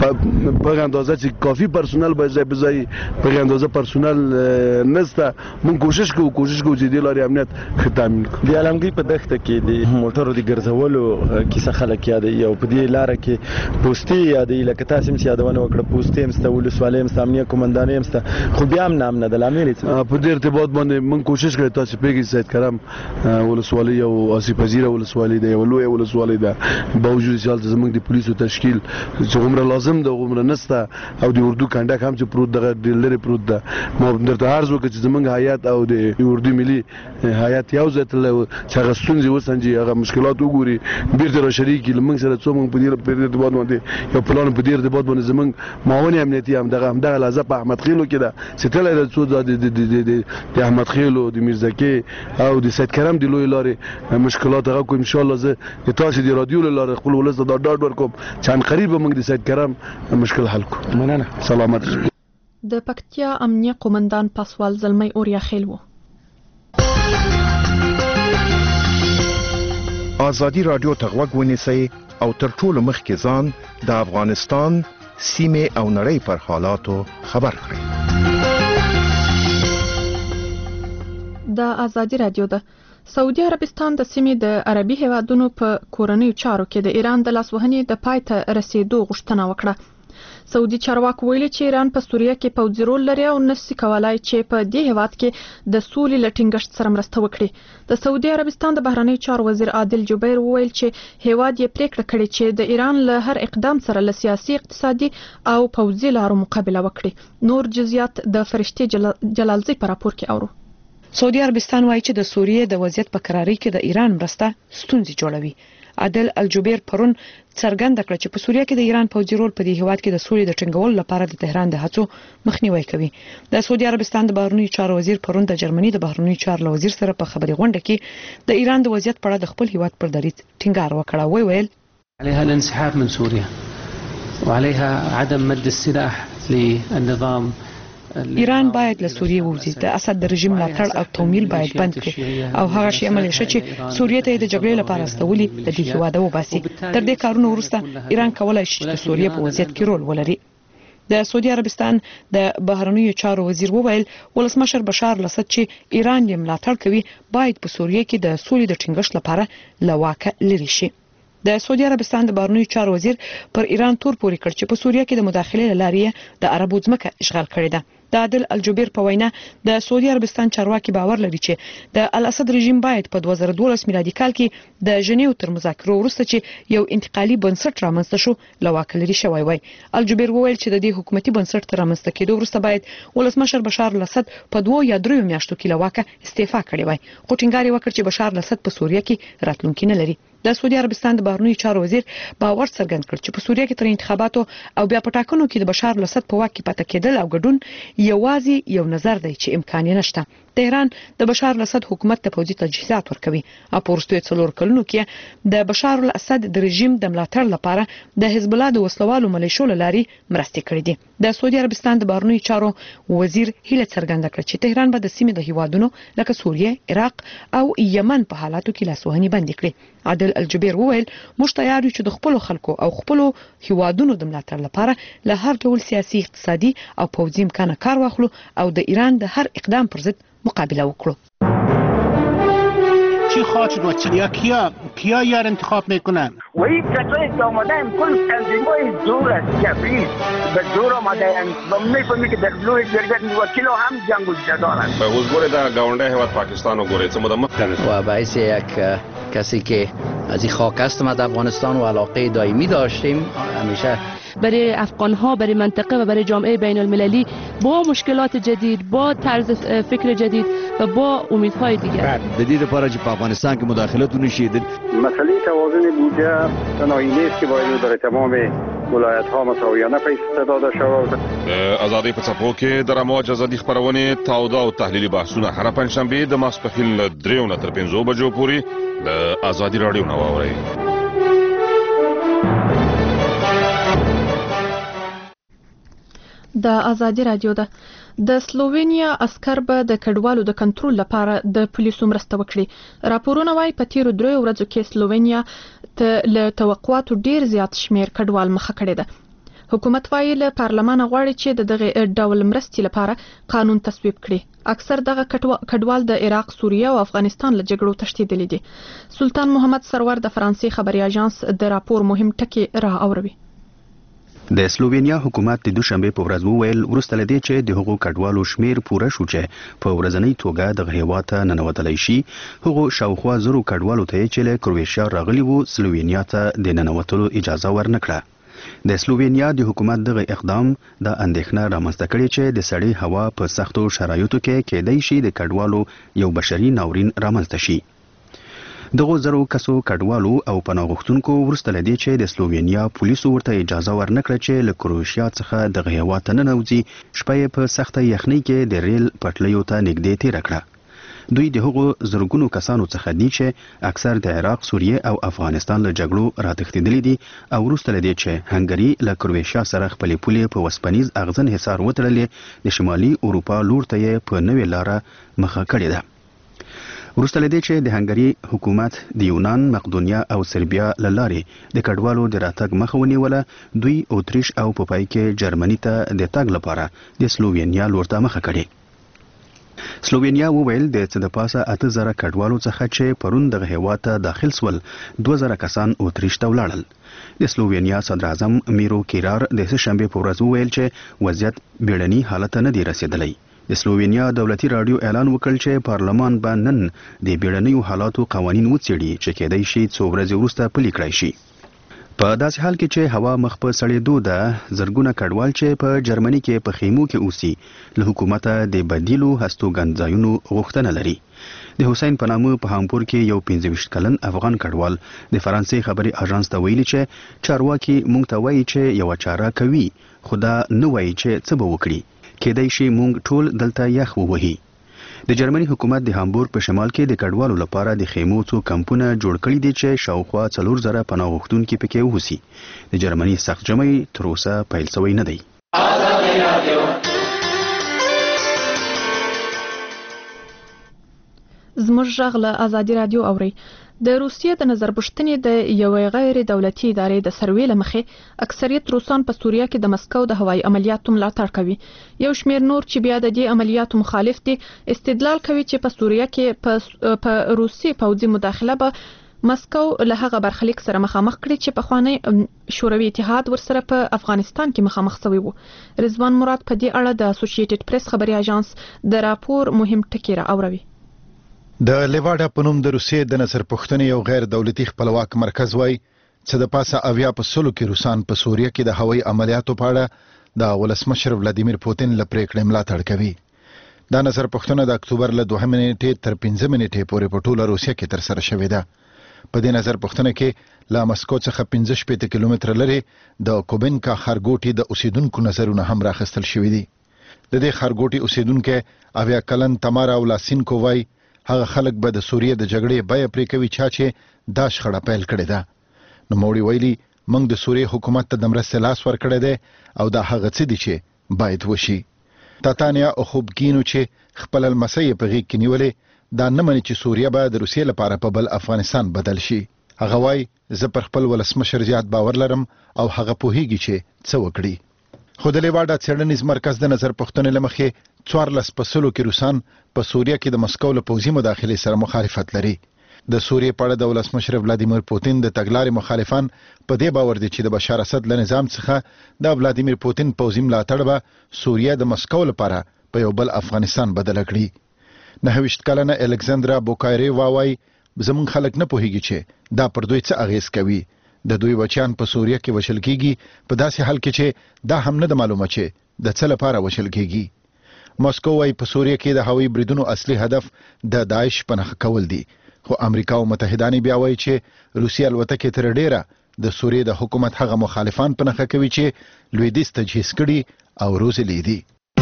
په اندازه چې کافي پرسونل به ځای په ځای په اندازه پرسونل نشته موږ کوشش کوو چې د لارې امنیت ختم کړو د عالمګي په دښته کې د موټرو د ګرځولو کیسه خلک یادوي او په دې لار کې پوسټي یادوي لکه تاسو هم یادونه وکړه پوسټي هم ست ولسوالۍ هم امنیه کومندانې هم ست خو بیا هم نام نه د لامل په دې ارتباط باندې موږ کوشش کوو تاسو پیګي سید کرم ولسوالۍ او آصف پذیر ولسوالۍ دی ولوي ولسوالۍ ده باوجود چې زموږ د پولیسو تشکیل چې عمره لازم ده عمره نسته او د اردو کنډک هم چې پروت دغه لري پروت ده مو درته عرض وکړ چې زموږ هیئت او د اردو ملي هیئت یو ځای ته چې هغه ستونزې وسنجي هغه مشکلات وګوري بیرته را شریکي لمنګ سره څو موږ په دې ارتباط باندې یو پلان په دې ارتباط باندې زموږ معاون امنیتي هم دغه لازم په احمد خیلو کې ده چې تل د څو د احمد خیلو د میرزاکي او د سید کرم د لوی لارې مشکلات هغه کو ان شاء الله زه تاسو د رادیو لاره خپل ولس د ډاډ ورکوم چې ان قریب موږ د سید کرم مشکل حل کو مننه سلامت د پکتیا امنیه قومندان پاسوال زلمی اوریا خیل وو ازادي رادیو ته غوږ ونیسئ او تر ټولو مخکې ځان د افغانستان سیمه او نړۍ پر حالاتو خبر کړئ د ازادي رادیو ده سعودي عربستان د سیمې د عربي هیوادونو په کورنیو چارو کې د ایران د لاسوهنې د پای ته رسیدو غوښتنه وکړه. سعودي چارواکو ویلي چې ایران په سوریه کې پوځي رول لري او نشي کولای چې په دې هیواد کې د سولې لټینګښت سره مرسته وکړي. د سعودي عربستان د بهرنیو چارو وزیر عادل جبیر وویل چې هیواد یې پریکړه کړې چې د ایران له هر اقدام سره له سیاسي اقتصادي او پوځي لارو مقابله وکړي. نور جزئیات د فرشتي جلالزی په راپور کې اورو. سعودي عربستان وایي چې د سوریې د وضعیت په قراري کې د ایران مرسته ستونزې جوړوي. عادل الجبیر پرون څرګنده کړه چې په سوریه کې د ایران پوځي رول په دې هیواد کې د سولې د ټینګولو لپاره د تهران د هڅو مخنیوي کوي. د سعودي عربستان د بهرنیو چارو وزیر پرون د جرمني د بهرنیو چارو وزیر سره په خبري غونډه کې د ایران د وضعیت په اړه د خپل هیواد پر دریځ ټینګار وکړ. ویل عليها الانسحاب من سوريا وعليها عدم مد السلاح للنظام. ایران باید له سوریې ووځي، د اسد د رژیم ملاتړ او تومیل باید بند کړي او هغه شی عملي شي چې سوریې ته د جګړې لپاره استولي د دې هیواد وباسي. تر دې کارونو وروسته ایران کولای شي چې د سوریې په وضعیت کې رول ولري. د سعودي عربستان د بهرنیو چارو وزیر وویل ولسمشر بشار الاسد چې ایران یې ملاتړ کوي باید په سوریې کې د سولې د ټینګښت لپاره له واکه لري شي. د سعودي عربستان د بهرنیو چارو وزیر پر ایران تور پورې کړ چې په سوریه کې د مداخلې لارې د عربو ځمکه اشغال کړې ده. د عادل الجبیر په وینا د سعودي عربستان چارواکي باور لري چې د الاسد رژیم باید په 2012 میلادي کال کې د ژنیو تر مذاکرو وروسته چې یو انتقالي بنسټ رامنځته شو لواکه لري شوی وای. الجبیر وویل چې د دې حکومتي بنسټ تر رامنځته کېدو وروسته باید ولسمشر بشار الاسد په 2 یا 3 میاشتو کې لواکه استعفا کړی وای. خو ټینګار یې وکړ چې بشار الاسد په سوریه کې راتلونکي نه لري. د سعودي عربستان د بهرنیو چارو وزیر باور څرګند کړ چې په سوریه کې تر انتخاباتو او بیا په ټاکنو کې د بشار الاسد په واک کې پاتې کېدل او ګډون یوازې یو نظر دی چې امکان یې نشته. تهران د بشار الاسد حکومت ته پوځي تجهیزات ورکوي او په وروستیو 4 کلونو کې د بشار الاسد د رژیم د ملاتړ لپاره د حزب الله د وسلوالو ملیشو لاري مرستې کړې دي. د سعودي عربستان د بهرنیو چارو وزیر هیله څرګنده کړه چې تهران به د سیمې د هیوادونو لکه سوریه، عراق او یمن په حالاتو کې لاسوهنې بند کړي. عادل الجبیر وویل موږ تیار یو چې د خپل خلکو او خپل هیوادونو د ملاتړ لپاره له هر ډول سیاسي، اقتصادي او پوځي امکانه کار واخلو او د ایران د هر اقدام پر ضد مقابله وکړو. چې چی خواهد شد یا کیا یار انتخاب میکنن؟ وی کسایی که آمدن کل تنظیم‌های زور است کفریست به زور آمدن و می‌فهمی که در لوی جرگه وکیل هم جنگ دارن. به حضور در گاونده هیواد پاکستان و گوره چه مدام و باعث یک کسی که از این خاک هستم از افغانستان و علاقه دائمی داشتیم همیشه برای افغان‌ها، برای منطقه و برای جامعه بین المللی با مشکلات جدید، با طرز فکر جدید و با امیدهای دیگر. د دې لپاره چې په افغانستان کې مداخلت ونشي. مسئله توازن بودجه تنهایی نیست که باید در تمام ولایت‌ها مساویانه پیسې داده شود. ازادي په څپو کې د رموج ازادي خبرونه تاوده او تحلیلي بحثونه هر پنځشنبه د ماسپښین له 3 تر 5 بجو پورې د ازادي رادیو نو اورئ. د ازادي رادیو ده د سلووینیا عسكر به د کډوالو د کنټرول لپاره د پولیسو مرسته وکړي. راپورونه وايي په تیرو 3 ورځو کې سلووینیا له توقعاتو ډیر زیات شمیر کډوال مخه کړی ده. حکومت وايي له پارلمان غواړي چې دغه ډول مرستې لپاره قانون تصویب کړي. اکثر دغه کډوال د عراق، سوریه او افغانستان له جګړو تښتېدلي دي. سلطان محمد سرور د فرانسې خبري اژانس د راپور مهم ټکي را اوروي. د سلووینیا حکومت د دوشنبه په ورځ وویل وروسته لدې چې د هغو کډوالو شمیر پوره شو چې په ورځنی توګه د هیواد ته ننوتلی شي، هغو شاوخوا زرو کډوالو ته چې له کروشیا راغلي وو سلووینیا ته د ننوتلو اجازه ورنکړه. د سلووینیا د حکومت دغه اقدام د اندېښنه رامنځته کړې چې د سړې هوا په سختو شرایطو کې کېدای شي د کډوالو یو بشري ناورین رامنځته شي. دغه زرو کسو کډوالو او پناه غوښتونکو وروسته لدې چې د سلووینیا پولیسو ورته اجازه ورنکړه چې له کروشیا څخه دغه هیواد ته ننوځي، شپه په سخته یخنۍ کې د ریل پټلیو ته نږدې تیره کړه. دوی د هغو زرګونو کسانو څخه دي چې اکثر د عراق، سوریه او افغانستان له جګړو راتښتېدلي دي او وروسته لدې چې هنګري له کروشیا سره خپلې پولې په وسپنیز اغزن حصار وتړلې، د شمالي اروپا لور ته یې په نوې لاره مخه کړې ده. وروسته لدې چې د هنګري حکومت د یونان، مقدونیا او سربیا له لارې د کډوالو د راتګ مخه ونیوله، دوی اتریش او په پای کې جرمني ته د تګ لپاره د سلووینیا لور ته مخه کړې. سلووینیا وویل د څه د پاسه 8000 کډوالو څخه چې پرون دغه هیواد ته داخل سول 2000 کسان اتریش ته ولاړل. د سلووینیا صدر اعظم میرو کیرار د سهشنبه په ورځ وویل چې وضعیت بیړني حالت نه دی رسیدلی. د سلووینیا دولتي رادیو اعلان وکړ چې پارلمان به نن د بیړنیو حالاتو قوانین وڅېړي چې کېدای شي څو ورځې وروسته پلي کړای شي. په داسې حال کې چې هوا مخ په سړېدو ده، زرګونه کډوال چې په جرمني کې په خیمو کې اوسي له حکومته د بدیلو هستوګن ځایونو غوښتنه لري. د حسین په نامه په هامپور کې یو 25 کلن افغان کډوال د فرانسې خبري اژانس ته ویلي چې چارواکي مونږ ته وایي چې یو چاره کوي، خدا نه وایي چې څه به وکړي، کېدای شي مونږ ټول دلته یخ ووهي. د جرمني حکومت د هامبورګ په شمال کې د کډوالو لپاره د خیمو څو کمپونه جوړ کړي دي چې شاوخوا 4000 پناه غوښتونکي پکې اوسي. د جرمني سخت جمعي تر اوسه پیل شوی نه دی. زموږ غږ له ازادي رادیو اوري. د روسیې د نظرپوښتنې د یوې غیر دولتي ادارې د سروې له مخې اکثریت روسان په سوریه کې د مسکو د هوایي عملیاتو ملاتړ کوي. یو شمېر نور چې بیا د دې عملیاتو مخالف دي استدلال کوي چې په سوریه کې په روسي پوځي مداخله به مسکو له هغه برخلیک سره مخامخ کړي چې پخوانی شوروي اتحاد ورسره په افغانستان کې مخامخ شوی وو. رضوان مراد په دې اړه د اسوسییټډ پریس خبري اژانس د راپور مهم ټکی را اوروي. د لیواډا په نوم د روسیې د نظرپوښتنې یو غیر دولتي خپلواک مرکز وایي چې د پاسه 90% کې روسان په سوریه کې د هوایي عملیاتو په اړه د ولسمشر ولادیمیر پوتین له پریکړې ملاتړ کوي. دا نظرپوښتنه د اکتوبر له 2 نیټې تر 5 نیټې پورې په ټوله روسیه کې ترسره شوې ده. په دې نظرپوښتنه کې له مسکو څخه 15 کیلومتره لرې د کوبینکا ښارګوټي د اوسیدونکو نظرونه هم راخستل شوي دي. د دې ښارګوټي اوسیدونکو 80 کلن تمارا ولاسینکو وایي هغه خلک به د سوریه د جګړې بیه پرې کوي چې دا شخړه پیل کړې ده. نوموړي ویلي موږ د سوریه حکومت ته د مرستې لاس ورکړی دی او دا هغه څه دي چې باید وشي. تاتانیا اوخوبګینو چې خپل لمسی په غېږ کې نیولې دا نه مني چې سوریه به د روسیې لپاره په بل افغانستان بدل شي. هغه وایي زه پر خپل ولسمشر زیات باور لرم او هغه پوهیږي چې څه وکړي. خو د لیواډا څېړنیز مرکز د نظرپوښتنې له مخې 14% کې روسان په سوریه کې د مسکو له پوځي مداخلې سره مخالفت لري. د سوریې په اړه د ولسمشر ولادیمیر پوتین د تګلارې مخالفان په دې باور دي چې د بشار اسد له نظام څخه د ولادیمیر پوتین پوځي ملاتړ به سوریه د مسکو لپاره په یو بل افغانستان بدل کړي 29 کلنه الکساندرا بوکایریوا وايي زمونږ خلک نه پوهیږي چې دا پر دوی څه اغیز کوي د دوی بچیان په سوریه کې وشل کیږي په داسې حال کې چې دا هم نه د معلومه چې د څه لپاره وشل کیږي مسکو وايي په سوریه کې د هوایي بریدونو اصلي هدف د داعش پناه کول دي خو امریکا او متحدانې بیا وایي چې روسیه الوتکې تر ډیره د سوریې د حکومت هغه مخالفان پناه کوي چې لویدیځ تجهیز کړي او روزلي دي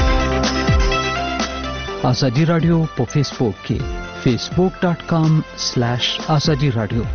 ازادي رادیو په فیسبوک کې facebook.com/azadi radio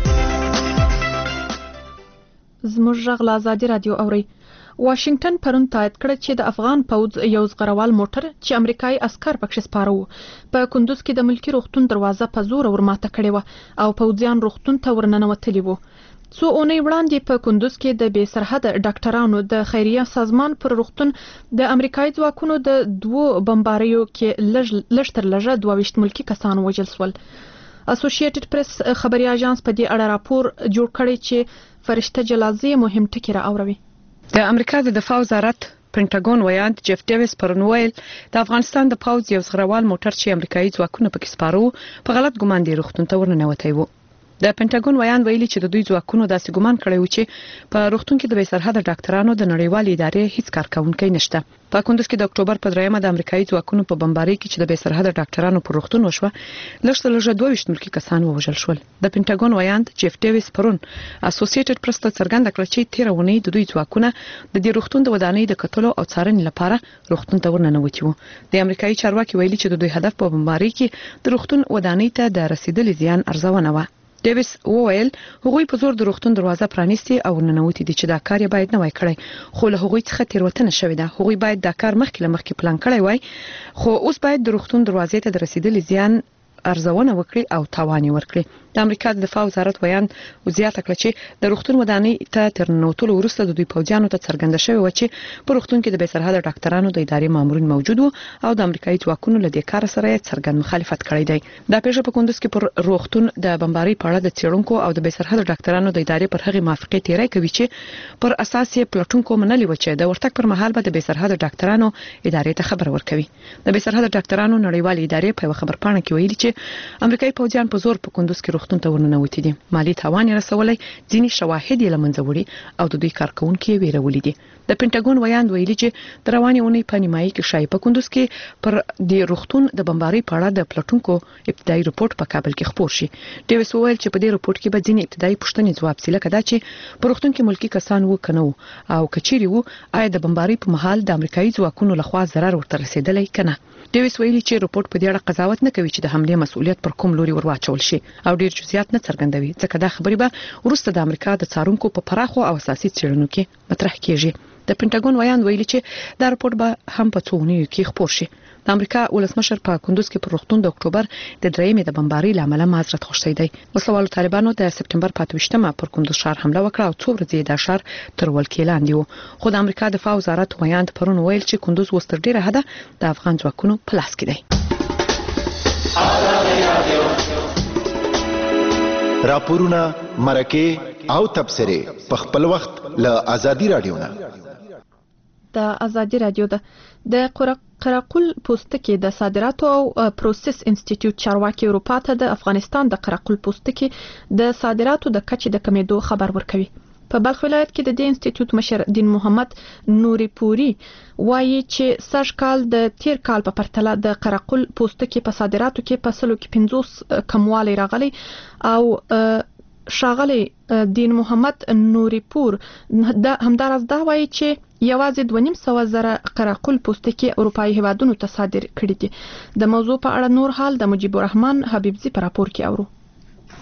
زموږ غږ له ازادي رادیو اوري واشنگټن پرون تایید کړ چې د افغان پوځ یو زغروال موټر چې امریکایي عسكر پکښ سپاره وو په کندوز کې د ملکی روغتون دروازه په زور ورماته کړې و او پوځیان روغتون ته ورننوتلي وو څو اونۍ وړاندې په کندوز کې د بې سرحده ډاکټرانو د خیریه سازمان پر روغتون د امریکایي ځواکونو د دوو بمباریو کې لږ تر لږه 22 ملکی کسان وژل شول اسوسییټډ پریس خبري اژانس په دې اړه راپور جوړ کړی چې فرشته جلازي مهم ټکی را اوروي د امریکا د دفاع وزارت پینټاګون ویاند جیف ډیویس پرون ویل د افغانستان د پوځ یو زغروال موټر چې امریکایي ځواکونه پکې سپارو په غلط ګمان دی روغتون ته ورننوتی وو د پینټاګون ویاند ویلي چې د دوی ځواکونو داسې ګمان کړی و چې په روغتون کې د بې سرحده ډاکټرانو د نړیوالې ادارې هیڅ کارکونکي نشته په کندوز کې د اکتوبر په 3مه د امریکایي ځواکونو په بمبارۍ کې چې د بې سرحده ډاکټرانو پر روغتون وشوه لږ تر لږه 22 ملکی کسان ووژل شول د پینټاګون ویاند جیف ډیویس پرون اسوسییټډ پریس ته څرګنده کړه چې 13 ونې د دوی ځواکونه د دې روغتون د ودانۍ د کتلو او څارنې لپاره روغتون ته ورننوتي وو د امریکایي چارواکي ویلي چې د دوی هدف په بمبارۍ کې د روغتون ودانۍ ته د رسیدلي زیان ارزونه و ډیویس وویل هغوی په زور د روغتون دروازه پرانیستي او ننوتي دي چې دا کار یې باید نه وای کړی خو له هغوی څخه تیروتنه شوې ده هغوی باید دا کار مخکې پلان کړی وای خو اوس باید د روغتون دروازې ته د رسیدلي زیان ارزونه وکړي او تاوان ورکړي د امریکا د دفاع وزارت بیان وزیاته کړ چې د روغتون ودانۍ ته تر نوتلو وروسته د دوی پوځیانو ته څرګنده شوی و چې په روغتون کې د بې سرحده ډاکټرانو د ادارې مامورین موجود وو او د امریکایي ځواکونو له دې کار سره څرګند مخالفت کړی دی دا پیښه په کندوز کې پر روغتون د بمبارۍ په اړه د څېړونکو او د بې سرحده ډاکټرانو د ادارې پر هغه موافقه تیری کوي چې پر اساس یې پلټونکو منلي و چې د ورتګ پر مهال به د بې سرحده ډاکټرانو ادارې ته خبر ورکوي د بې سرحده ډاکټرانو نړیوالې ادارې په خبر پاڼه کې ویلي چې امریکایي پوځیان په زور په کندوز کې روغتون ته ورننوتي دي مالی تاوان یې رسولای ځینې شواهد یې لمنځه وړي او د دوی کارکونکو یې ویرولې دي د پینټاګون ویاند ویلي چې د روانې اونۍ په نیمایي کې شای په کندوز کې پر د روغتون د بمبارۍ په اړه د پلټونکو ابتدایي رپورت په کابل کې خپور شي ډیویس وویل چې په دې رپورت کې به ځینې ابتدایي پوښتنې ځواب شي لکه دا چې په روغتون کې ملکی کسان و کنه او کچيري وو آیا د بمبارۍ په مهال د امریکایي ځواکونو لخوا ضرر ورته رسیدلی کنه ډیویس ویلي چې رپورت په دې اړه قضاوت نه کوي چې د حمله مسؤلیت پر کوم لوري ورواچول شي او ډیر جزئیات نه څرګندوي ځکه دا خبرې به وروسته د امریکا د څارونکو په پراخو او اساسي څېړنو کې مطرح کیږي د پینټاګون ویاند ویلي چې دا رپورت به هم په څونیو کې خپور شي د امریکا ولسمشر په کندوز کې پر روغتون د اکتوبر د 3مې د بمبارۍ لامل معذرت غوښتی دی وسلوالو طالبانو د سپټمبر 28مه پر کندوز ښار حمله وکړه او څو ورځې د ښار تر ولکې لاندې و خو د امریکا دفاع وزارت ویاند پرون ویل چې کندوز وستر ډیره حده د افغان ځواکونو په لاس کې دی راپورونه مرکه او تبصره په خپل وخت له ازادي رادیو نه د ازادي رادیو د قراقل پوستکي د صادراتو او پروسس انسټیټیوټ چارواکي اروپا ته د افغانستان د قراقل پوستکي د صادراتو د کچې د کمیدو خبر ورکوي په بلخ ولایت کې د دې انسټیټیوټ مشر دین محمد نوري پوری وایي چې سږ کال د تیر کال په پرتله د قراقل پوستکي په صادراتو کې په سلو کې 50 کموالی راغلی او شاغلی دین محمد نوري پور د همدارس دا وایي چې یوازې 2.5 قراقل پوستکي اروپایي هیوادونو ته صادر کړي دي د موضوع په اړه نور حال د مجيب الرحمن حبیبزي په راپور کې اورو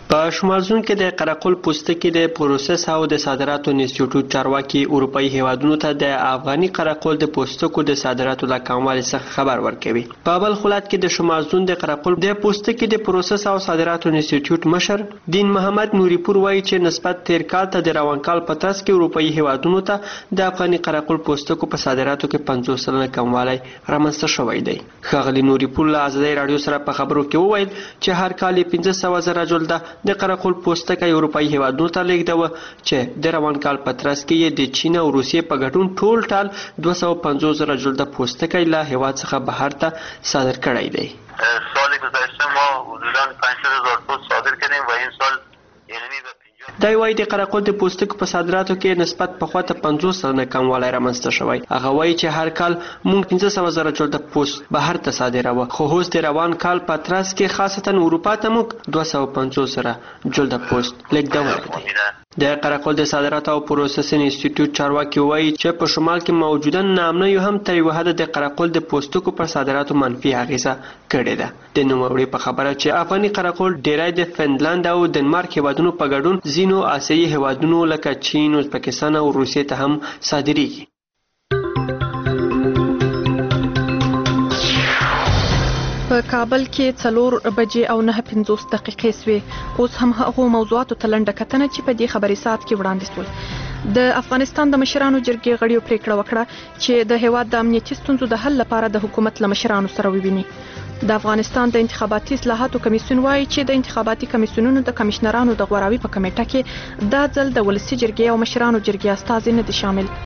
په شمالزون کې د قرقل پوستکي د پروسس او د صادراتو انسټیټیوټ چارواکي اروپאי هیوادونو ته د افغاني قرقل د پوستکو د صادراتو د کموالي څخه خبر ورکوي. په بل خلات کې د شمالزون د قرقل د پوستکي د پروسس او صادراتو انسټیټیوټ مشر دین محمد نوري پور وایي چې نسبت تیر کال ته د روان کال په ترڅ کې اروپאי هیوادونو ته د افغاني قرقل پوستکو په صادراتو کې 50% کموالی رامنځته شوی دی. ښاغلي نوري پور له ازادي رادیو سره په خبرو کې وویل چې هر کال 15,000 جلده د قرقل پوستکی اروپאי هیوادونو ته لیږدوه چې د روان کال په ترڅ کې یې د چین او روسیې په ګډون ټول 250,000 جلده پوستکی له هیواد څخه بهر ته صادر کړی دی. سال گذشته ما حدوداً 50,000 پوست صادر کردیم و این سال دا وایي د قرقل د پوستکو په صادراتو کې نسبت پخوا ته 50% کموالی رامنځته شوی. هغه وایي چې هر کال موږ 15,000 جلده پوست بهر ته صادروه، خو اوس د روان کال په ترڅ کې خاصتا اروپا ته موږ 250,000 جلده پوست لیږدولی دی. د قرقل د صادراتو او پروسسینګ انسټیټیوټ چارواکي وایي چې په شمال کې موجوده ناامنیو هم تر یوه حده د قرقل د پوستکو پر صادراتو منفي اغیزه کړې ده. د نوموړي په خبره چې افغاني قرقل ډیری د فنلند او ډنمارک هیوادونو په ګډون ځینو آسیایي هیوادونو لکه چین، ازبکستان او روسیې ته هم صادریږي. په کابل کې 4 بجې او 9:50 دقیقې سوې. اوس هم هغو موضوعاتو ته لنډه کتنه چې په دې خبري ساعت کې وړاندې شول. د افغانستان د مشرانو جرګې غړیو پریکړه وکړه چې د هیواد د امنیتي ستونزو د حل لپاره د حکومت له مشرانو سره وویني. د افغانستان د انتخاباتي اصلاحاتو کمیسیون وایي چې د انتخاباتي کمیسیونونو د کمشنرانو د غوراوي په کمیټه کې دا ځل د ولسي جرګې او مشرانو جرګې استازي نه دي شامل.